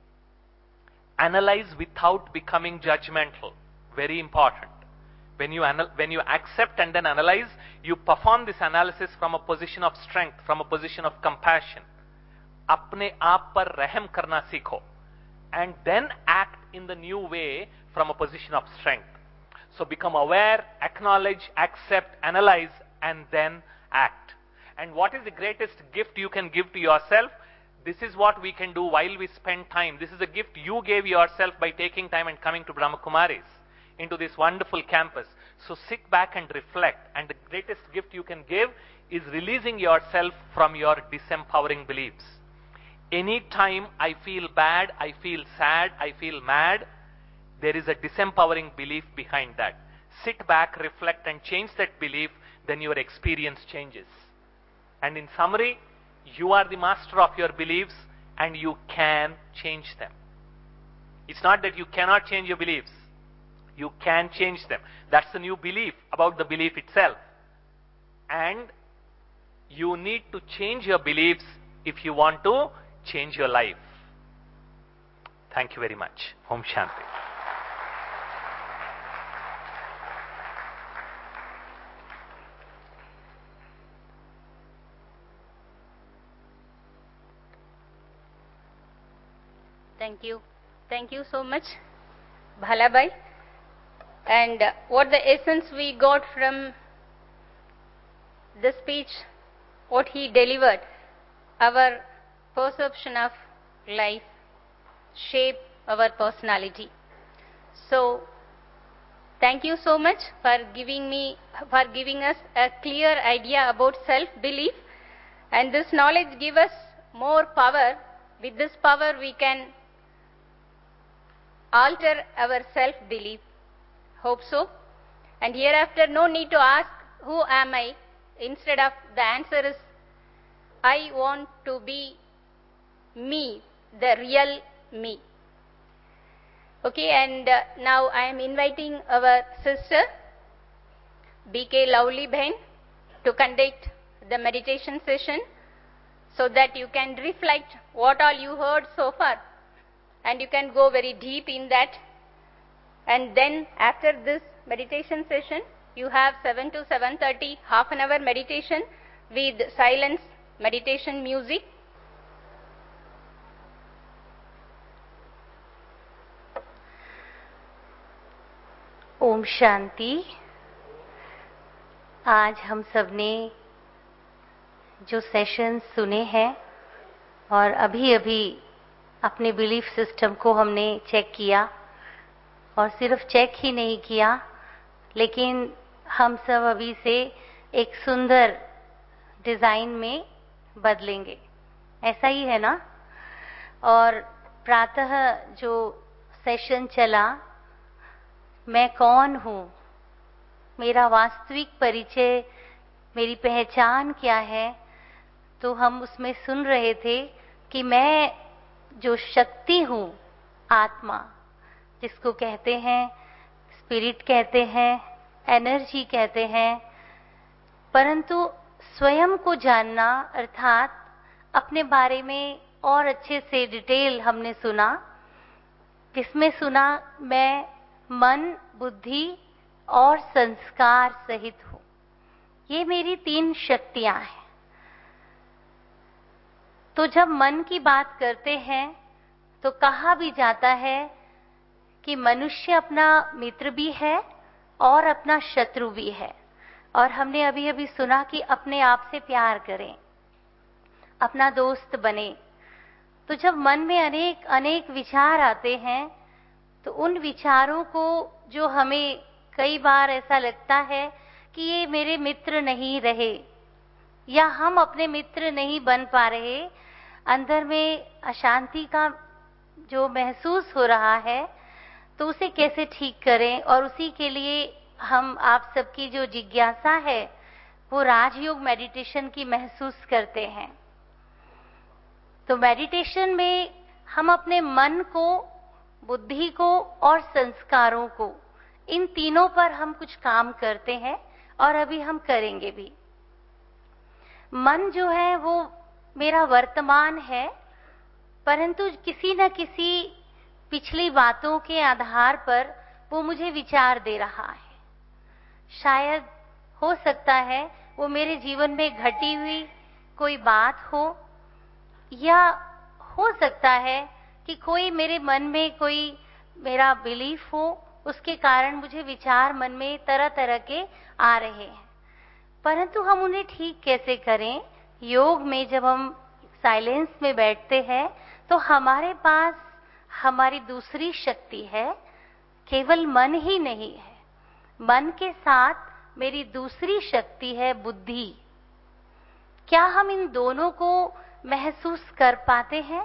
Analyze without becoming judgmental. Very important. When you, anal- when you accept and then analyze, you perform this analysis from a position of strength, from a position of compassion. Apne aap par rahm karna sikho. And then act in the new way from a position of strength. So become aware, acknowledge, accept, analyze, and then act. And what is the greatest gift you can give to yourself? This is what we can do while we spend time. This is a gift you gave yourself by taking time and coming to Brahma Kumaris, into this wonderful campus. So sit back and reflect. And the greatest gift you can give is releasing yourself from your disempowering beliefs. Anytime I feel bad, I feel sad, I feel mad, there is a disempowering belief behind that. Sit back, reflect, and change that belief, then your experience changes. And in summary, you are the master of your beliefs and you can change them. It's not that you cannot change your beliefs. You can change them. That's the new belief about the belief itself. And you need to change your beliefs if you want to change your life. Thank you very much. Om Shanti.
Thank you. Thank you so much, Bhalabai. And uh, what the essence we got from the speech, what he delivered, our perception of life shape our personality. So, thank you so much for giving me, for giving us a clear idea about self-belief. And this knowledge gives us more power. With this power, we can alter our self-belief. Hope so. And hereafter, no need to ask, who am I? Instead of, the answer is, I want to be me, the real me. Okay, and uh, now I am inviting our sister, B K Lovely Bhen, to conduct the meditation session so that you can reflect what all you heard so far. And you can go very deep in that. And then after this, meditation session. You have seven to seven thirty half an hour meditation with silence meditation music.
Om Shanti. आज हम सब ने जो session सुने हैं और अभी अभी अपने बिलीफ सिस्टम को हमने चेक किया, और सिर्फ चेक ही नहीं किया, लेकिन हम सब अभी से एक सुंदर डिजाइन में बदलेंगे। ऐसा ही है ना? और प्रातः जो सेशन चला, मैं कौन हूँ, मेरा वास्तविक परिचय, मेरी पहचान क्या है, तो हम उसमें सुन रहे थे कि मैं जो शक्ति हूँ, आत्मा जिसको कहते हैं, स्पिरिट कहते हैं, एनर्जी कहते हैं, परंतु स्वयं को जानना अर्थात अपने बारे में और अच्छे से डिटेल हमने सुना, जिसमें सुना मैं मन, बुद्धि और संस्कार सहित हूं। ये मेरी तीन शक्तियां हैं। तो जब मन की बात करते हैं तो कहा भी जाता है कि मनुष्य अपना मित्र भी है और अपना शत्रु भी है। और हमने अभी अभी सुना कि अपने आप से प्यार करें, अपना दोस्त बने। तो जब मन में अनेक अनेक विचार आते हैं, तो उन विचारों को जो हमें कई बार ऐसा लगता है कि ये मेरे मित्र नहीं रहे या हम अपने मित्र नहीं बन पा रहे, अंदर में अशांति का जो महसूस हो रहा है, तो उसे कैसे ठीक करें। और उसी के लिए हम आप सबकी जो जिज्ञासा है वो राजयोग मेडिटेशन की महसूस करते हैं। तो मेडिटेशन में हम अपने मन को, बुद्धि को और संस्कारों को, इन तीनों पर हम कुछ काम करते हैं और अभी हम करेंगे भी। मन जो है वो मेरा वर्तमान है, परंतु किसी न किसी पिछली बातों के आधार पर वो मुझे विचार दे रहा है। शायद हो सकता है वो मेरे जीवन में घटी हुई कोई बात हो, या हो सकता है कि कोई मेरे मन में कोई मेरा बिलीफ हो, उसके कारण मुझे विचार मन में तरह तरह के आ रहे हैं। परंतु हम उन्हें ठीक कैसे करें? योग में जब हम साइलेंस में बैठते हैं तो हमारे पास हमारी दूसरी शक्ति है, केवल मन ही नहीं है। मन के साथ मेरी दूसरी शक्ति है बुद्धि। क्या हम इन दोनों को महसूस कर पाते हैं?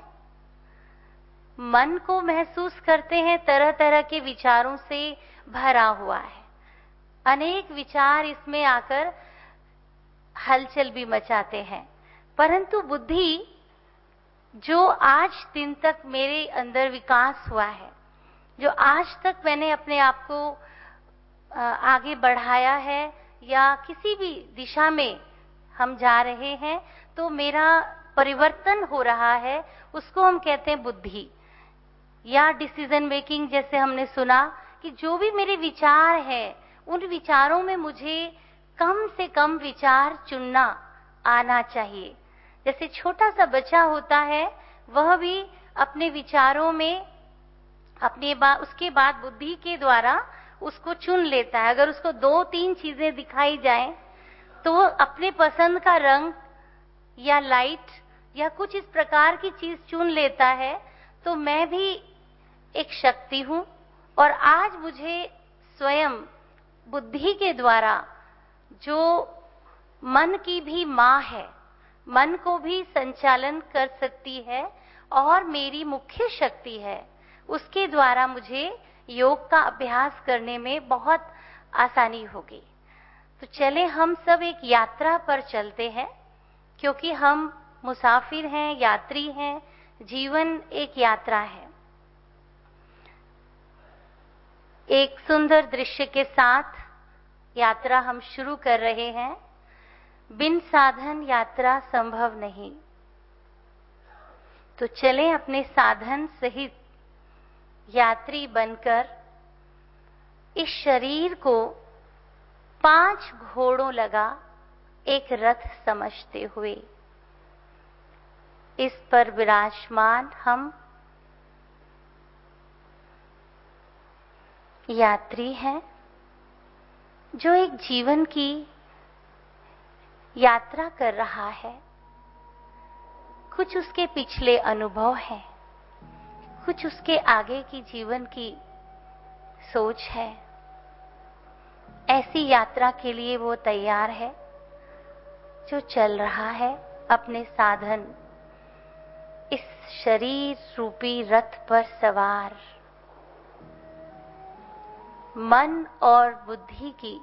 मन को महसूस करते हैं, तरह तरह के विचारों से भरा हुआ है। अनेक विचार इसमें आकर हलचल भी मचाते हैं। परंतु बुद्धि जो आज दिन तक मेरे अंदर विकास हुआ है, जो आज तक मैंने अपने आप को आगे बढ़ाया है, या किसी भी दिशा में हम जा रहे हैं तो मेरा परिवर्तन हो रहा है, उसको हम कहते हैं बुद्धि। या डिसीजन मेकिंग, जैसे हमने सुना कि जो भी मेरे विचार हैं, उन विचारों में मुझे कम से कम विचार चुनना आना चाहिए। जैसे छोटा सा बच्चा होता है, वह भी अपने विचारों में अपने बा, उसके बाद बुद्धि के द्वारा उसको चुन लेता है। अगर उसको दो तीन चीजें दिखाई जाएं तो वो अपने पसंद का रंग या लाइट या कुछ इस प्रकार की चीज चुन लेता है। तो मैं भी एक शक्ति हूं, और आज मुझे स्वयं बुद्धि के द्वारा, जो मन की भी मां है, मन को भी संचालन कर सकती है और मेरी मुख्य शक्ति है, उसके द्वारा मुझे योग का अभ्यास करने में बहुत आसानी होगी। तो चले हम सब एक यात्रा पर चलते हैं, क्योंकि हम मुसाफिर हैं, यात्री हैं। जीवन एक यात्रा है। एक सुंदर दृश्य के साथ यात्रा हम शुरू कर रहे हैं। बिन साधन यात्रा संभव नहीं। तो चलें अपने साधन सहित यात्री बनकर इस शरीर को पांच घोड़ों लगा एक रथ समझते हुए इस पर विराजमान हम यात्री हैं, जो एक जीवन की यात्रा कर रहा है। कुछ उसके पिछले अनुभव हैं, कुछ उसके आगे की जीवन की सोच है। ऐसी यात्रा के लिए वो तैयार है जो चल रहा है अपने साधन, इस शरीर रूपी रथ पर सवार। मन और बुद्धि की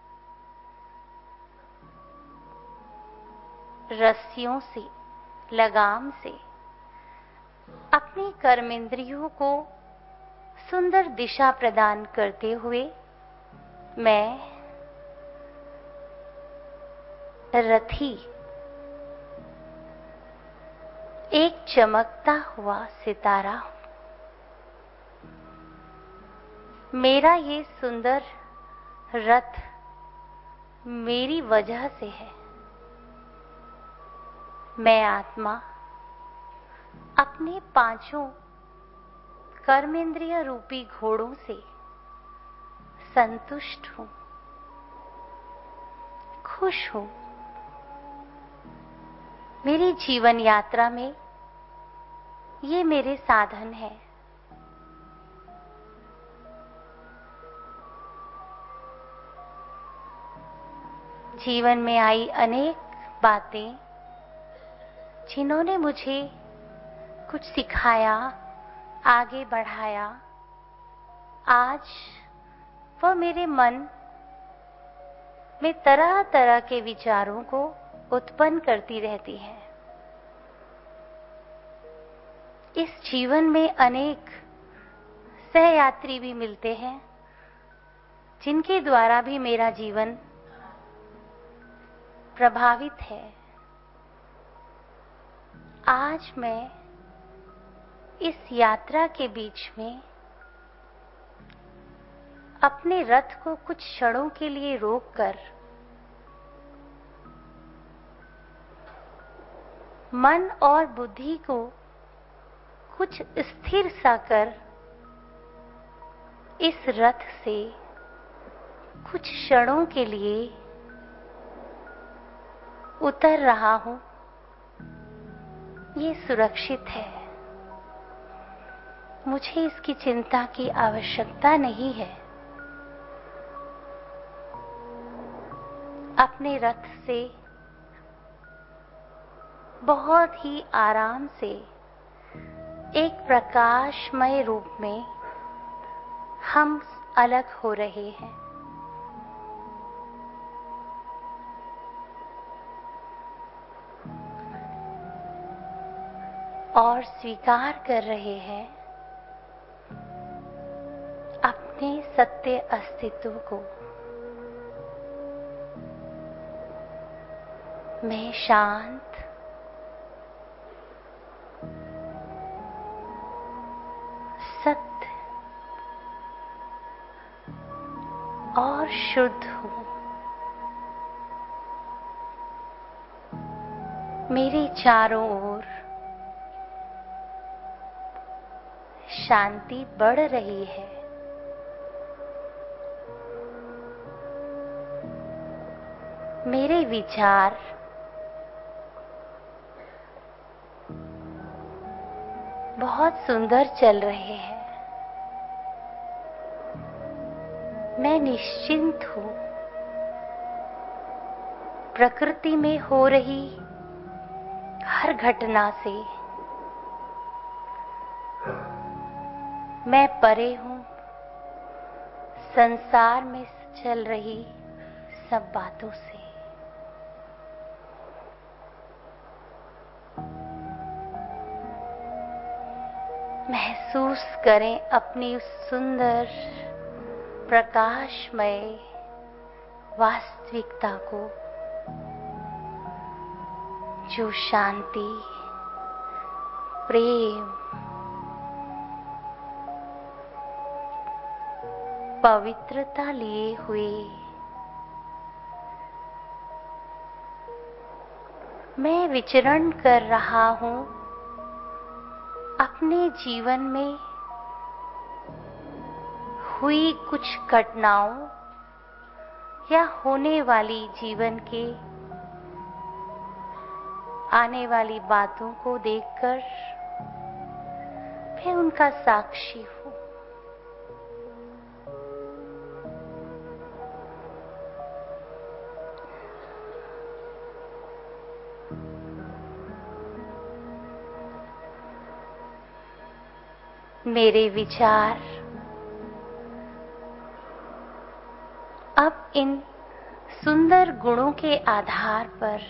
रस्सियों से, लगाम से अपनी कर्मेंद्रियों को सुंदर दिशा प्रदान करते हुए मैं रथी एक चमकता हुआ सितारा हूं। मेरा ये सुंदर रथ मेरी वजह से है। मैं आत्मा अपने पांचों कर्मेंद्रिय रूपी घोड़ों से संतुष्ट हूं, खुश हूं। मेरी जीवन यात्रा में ये मेरे साधन है। जीवन में आई अनेक बातें जिन्होंने मुझे कुछ सिखाया, आगे बढ़ाया, आज वह मेरे मन में तरह तरह के विचारों को उत्पन्न करती रहती है। इस जीवन में अनेक सहयात्री भी मिलते हैं जिनके द्वारा भी मेरा जीवन प्रभावित है। आज मैं इस यात्रा के बीच में अपने रथ को कुछ क्षणों के लिए रोककर मन और बुद्धि को कुछ स्थिर सा कर इस रथ से कुछ क्षणों के लिए उतर रहा हूं। ये सुरक्षित है, मुझे इसकी चिंता की आवश्यकता नहीं है। अपने रथ से बहुत ही आराम से एक प्रकाशमय रूप में हम अलग हो रहे हैं। और स्वीकार कर रहे हैं अपने सत्य अस्तित्व को। मैं शांत, सत्य और शुद्ध हूं। मेरे चारों ओर शांति बढ़ रही है। मेरे विचार बहुत सुंदर चल रहे हैं। मैं निश्चिंत हूं। प्रकृति में हो रही हर घटना से मैं परे हूं। संसार में चल रही सब बातों से महसूस करें अपनी उस सुंदर प्रकाशमय वास्तविकता को, जो शांति, प्रेम, पवित्रता लिए हुए मैं विचरण कर रहा हूं अपने जीवन में हुई कुछ घटनाओं या होने वाली जीवन के आने वाली बातों को देखकर मैं उनका साक्षी हूं। मेरे विचार अब इन सुंदर गुणों के आधार पर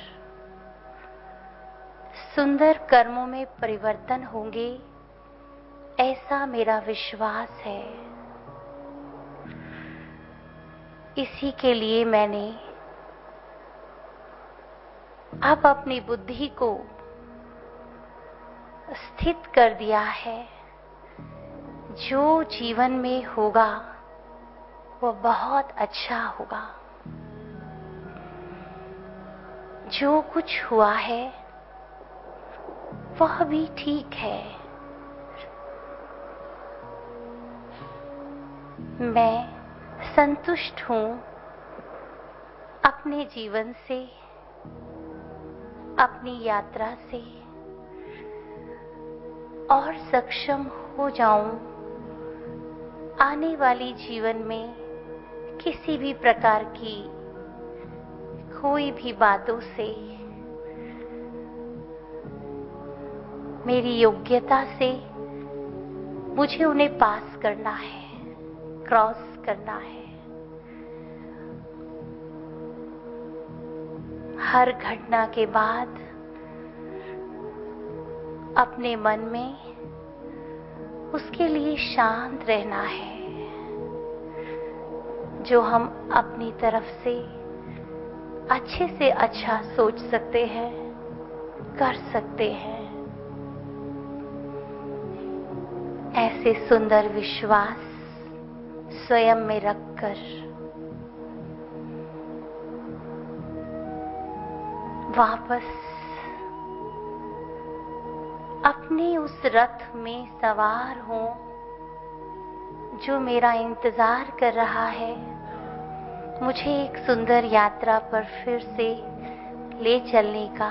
सुंदर कर्मों में परिवर्तन होंगे, ऐसा मेरा विश्वास है। इसी के लिए मैंने अब अपनी बुद्धि को स्थित कर दिया है। जो जीवन में होगा वो बहुत अच्छा होगा। जो कुछ हुआ है वह भी ठीक है। मैं संतुष्ट हूं अपने जीवन से, अपनी यात्रा से, और सक्षम हो जाऊं आने वाली जीवन में किसी भी प्रकार की कोई भी बातों से, मेरी योग्यता से मुझे उन्हें पास करना है, क्रॉस करना है। हर घटना के बाद अपने मन में उसके लिए शांत रहना है। जो हम अपनी तरफ से अच्छे से अच्छा सोच सकते हैं, कर सकते हैं। ऐसे सुंदर विश्वास स्वयं में रखकर वापस अपने उस रथ में सवार हूं जो मेरा इंतजार कर रहा है, मुझे एक सुंदर यात्रा पर फिर से ले चलने का।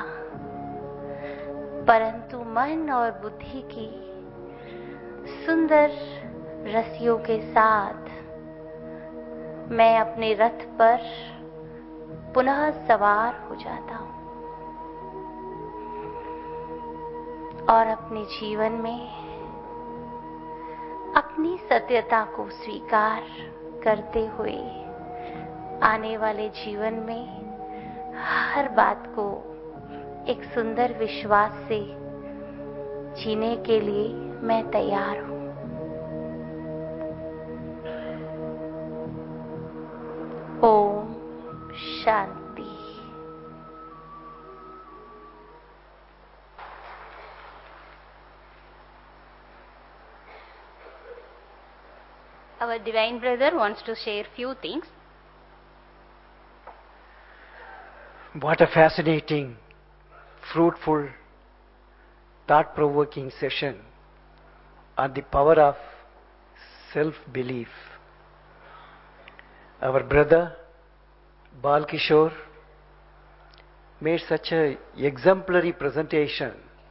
परंतु मन और बुद्धि की सुंदर रस्सियों के साथ मैं अपने रथ पर पुनः सवार हो जाता हूं और अपने जीवन में अपनी सत्यता को स्वीकार करते हुए आने वाले जीवन में हर बात को एक सुंदर विश्वास से जीने के लिए मैं तैयार हूं। Om Shanti.
Our divine brother wants to share few things.
What a fascinating, fruitful, thought-provoking session on the power of self-belief. Our brother Bal Kishore made such a exemplary presentation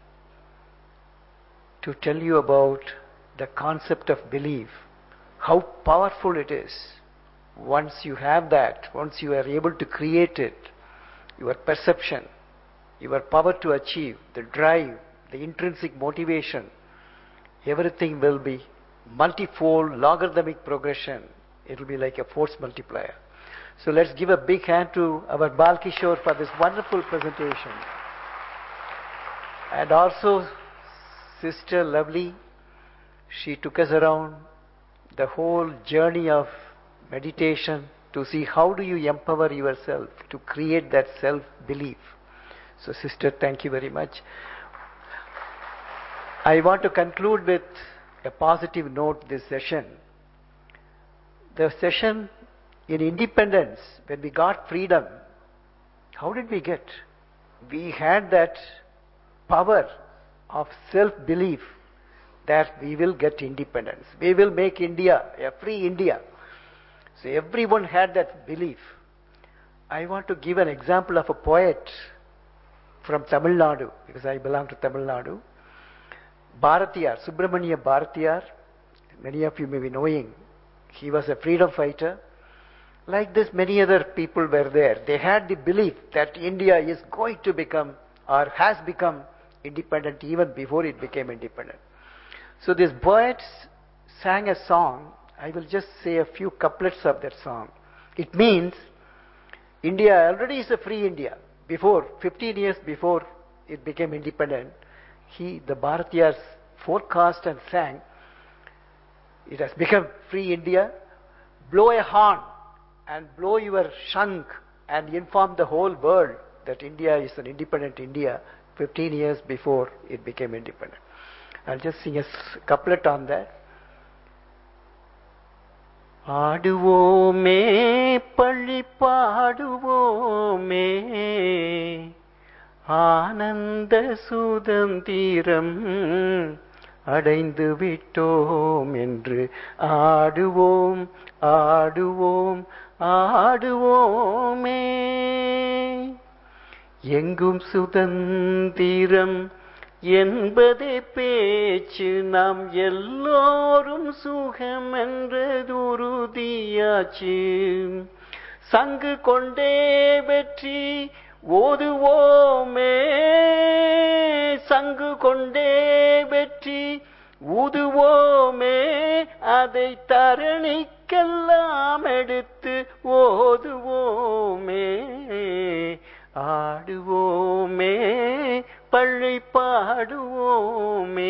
to tell you about the concept of belief, how powerful it is. Once you have that, once you are able to create it, your perception, your power to achieve, the drive, the intrinsic motivation, everything will be multifold, logarithmic progression. It will be like a force multiplier. So let's give a big hand to our Bal Kishore for this wonderful presentation. And also Sister Lovely, she took us around the whole journey of meditation to see how do you empower yourself to create that self-belief. So Sister, thank you very much. I want to conclude with a positive note this session. the session in independence, when we got freedom, how did we get? We had that power of self-belief that we will get independence. We will make India a free India. So everyone had that belief. I want to give an example of a poet from Tamil Nadu, because I belong to Tamil Nadu. Bharatiyar, Subramania Bharatiyar, many of you may be knowing, he was a freedom fighter. Like this, many other people were there. They had the belief that India is going to become, or has become, independent even before it became independent. So these poets sang a song. I will just say a few couplets of that song. It means India already is a free India. Before, fifteen years before it became independent, he, the Bharatiyars, forecast and sang, it has become free India. Blow a horn and blow your shank and inform the whole world that India is an independent India fifteen years before it became independent. I'll just sing a couplet on that. ஆடுவோமே பள்ளி பாடுவோமே ஆனந்த சுதந்திரம் அடைந்து விட்டோம் என்று ஆடுவோம் ஆடுவோம் ஆடுவோமே எங்கும் சுதந்திரம் என்பதே பேச்சு நாம் எல்லோரும் சுகம் என்றதுருதியாச்சு சங்கு கொண்டே வெற்றி ஓதுவோமே சங்கு கொண்டே வெற்றி ஊதுவோமே அதை தரணிக்கெல்லாம் எடுத்து ஓதுவோமே ஆடுவோமே பள்ளி பாடுவோமே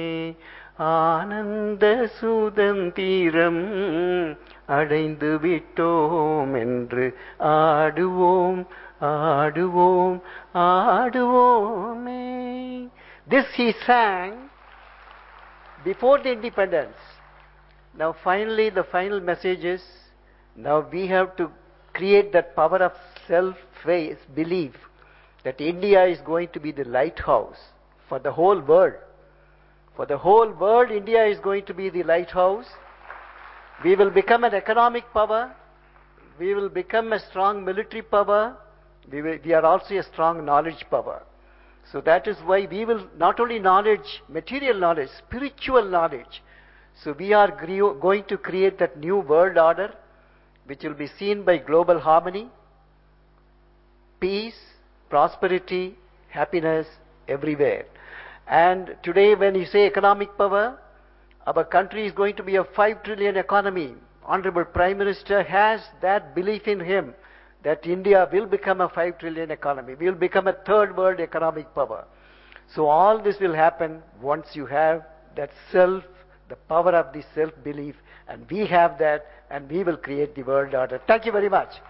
ஆனந்த சுதந்திரம் அடைந்து விட்டோம் என்று ஆடுவோம் ஆடுவோம் ஆடுவோமே. This he sang before the independence. Now finally the final message is, now we have to create that power of self-faith, belief that India is going to be the lighthouse for the whole world. For the whole world, India is going to be the lighthouse. We will become an economic power. We will become a strong military power. We, will, we are also a strong knowledge power. So that is why we will not only knowledge, material knowledge, spiritual knowledge. So we are going to create that new world order, which will be seen by global harmony, peace, prosperity, happiness everywhere. And today when you say economic power, our country is going to be a five trillion economy. Honorable Prime Minister has that belief in him that India will become a five trillion economy. We will become a third world economic power. So all this will happen once you have that self, the power of the self-belief, and we have that, and we will create the world order. Thank you very much.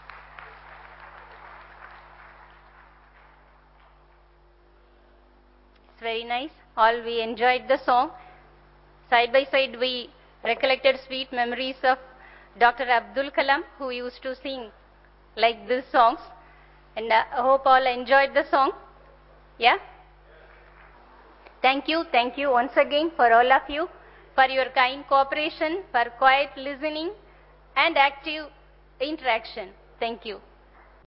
It's very nice. All we enjoyed the song. Side by side we recollected sweet memories of Doctor Abdul Kalam, who used to sing like these songs. And uh, I hope all enjoyed the song. Yeah? Thank you. Thank you once again for all of you, for your kind cooperation, for quiet listening and active interaction. Thank you.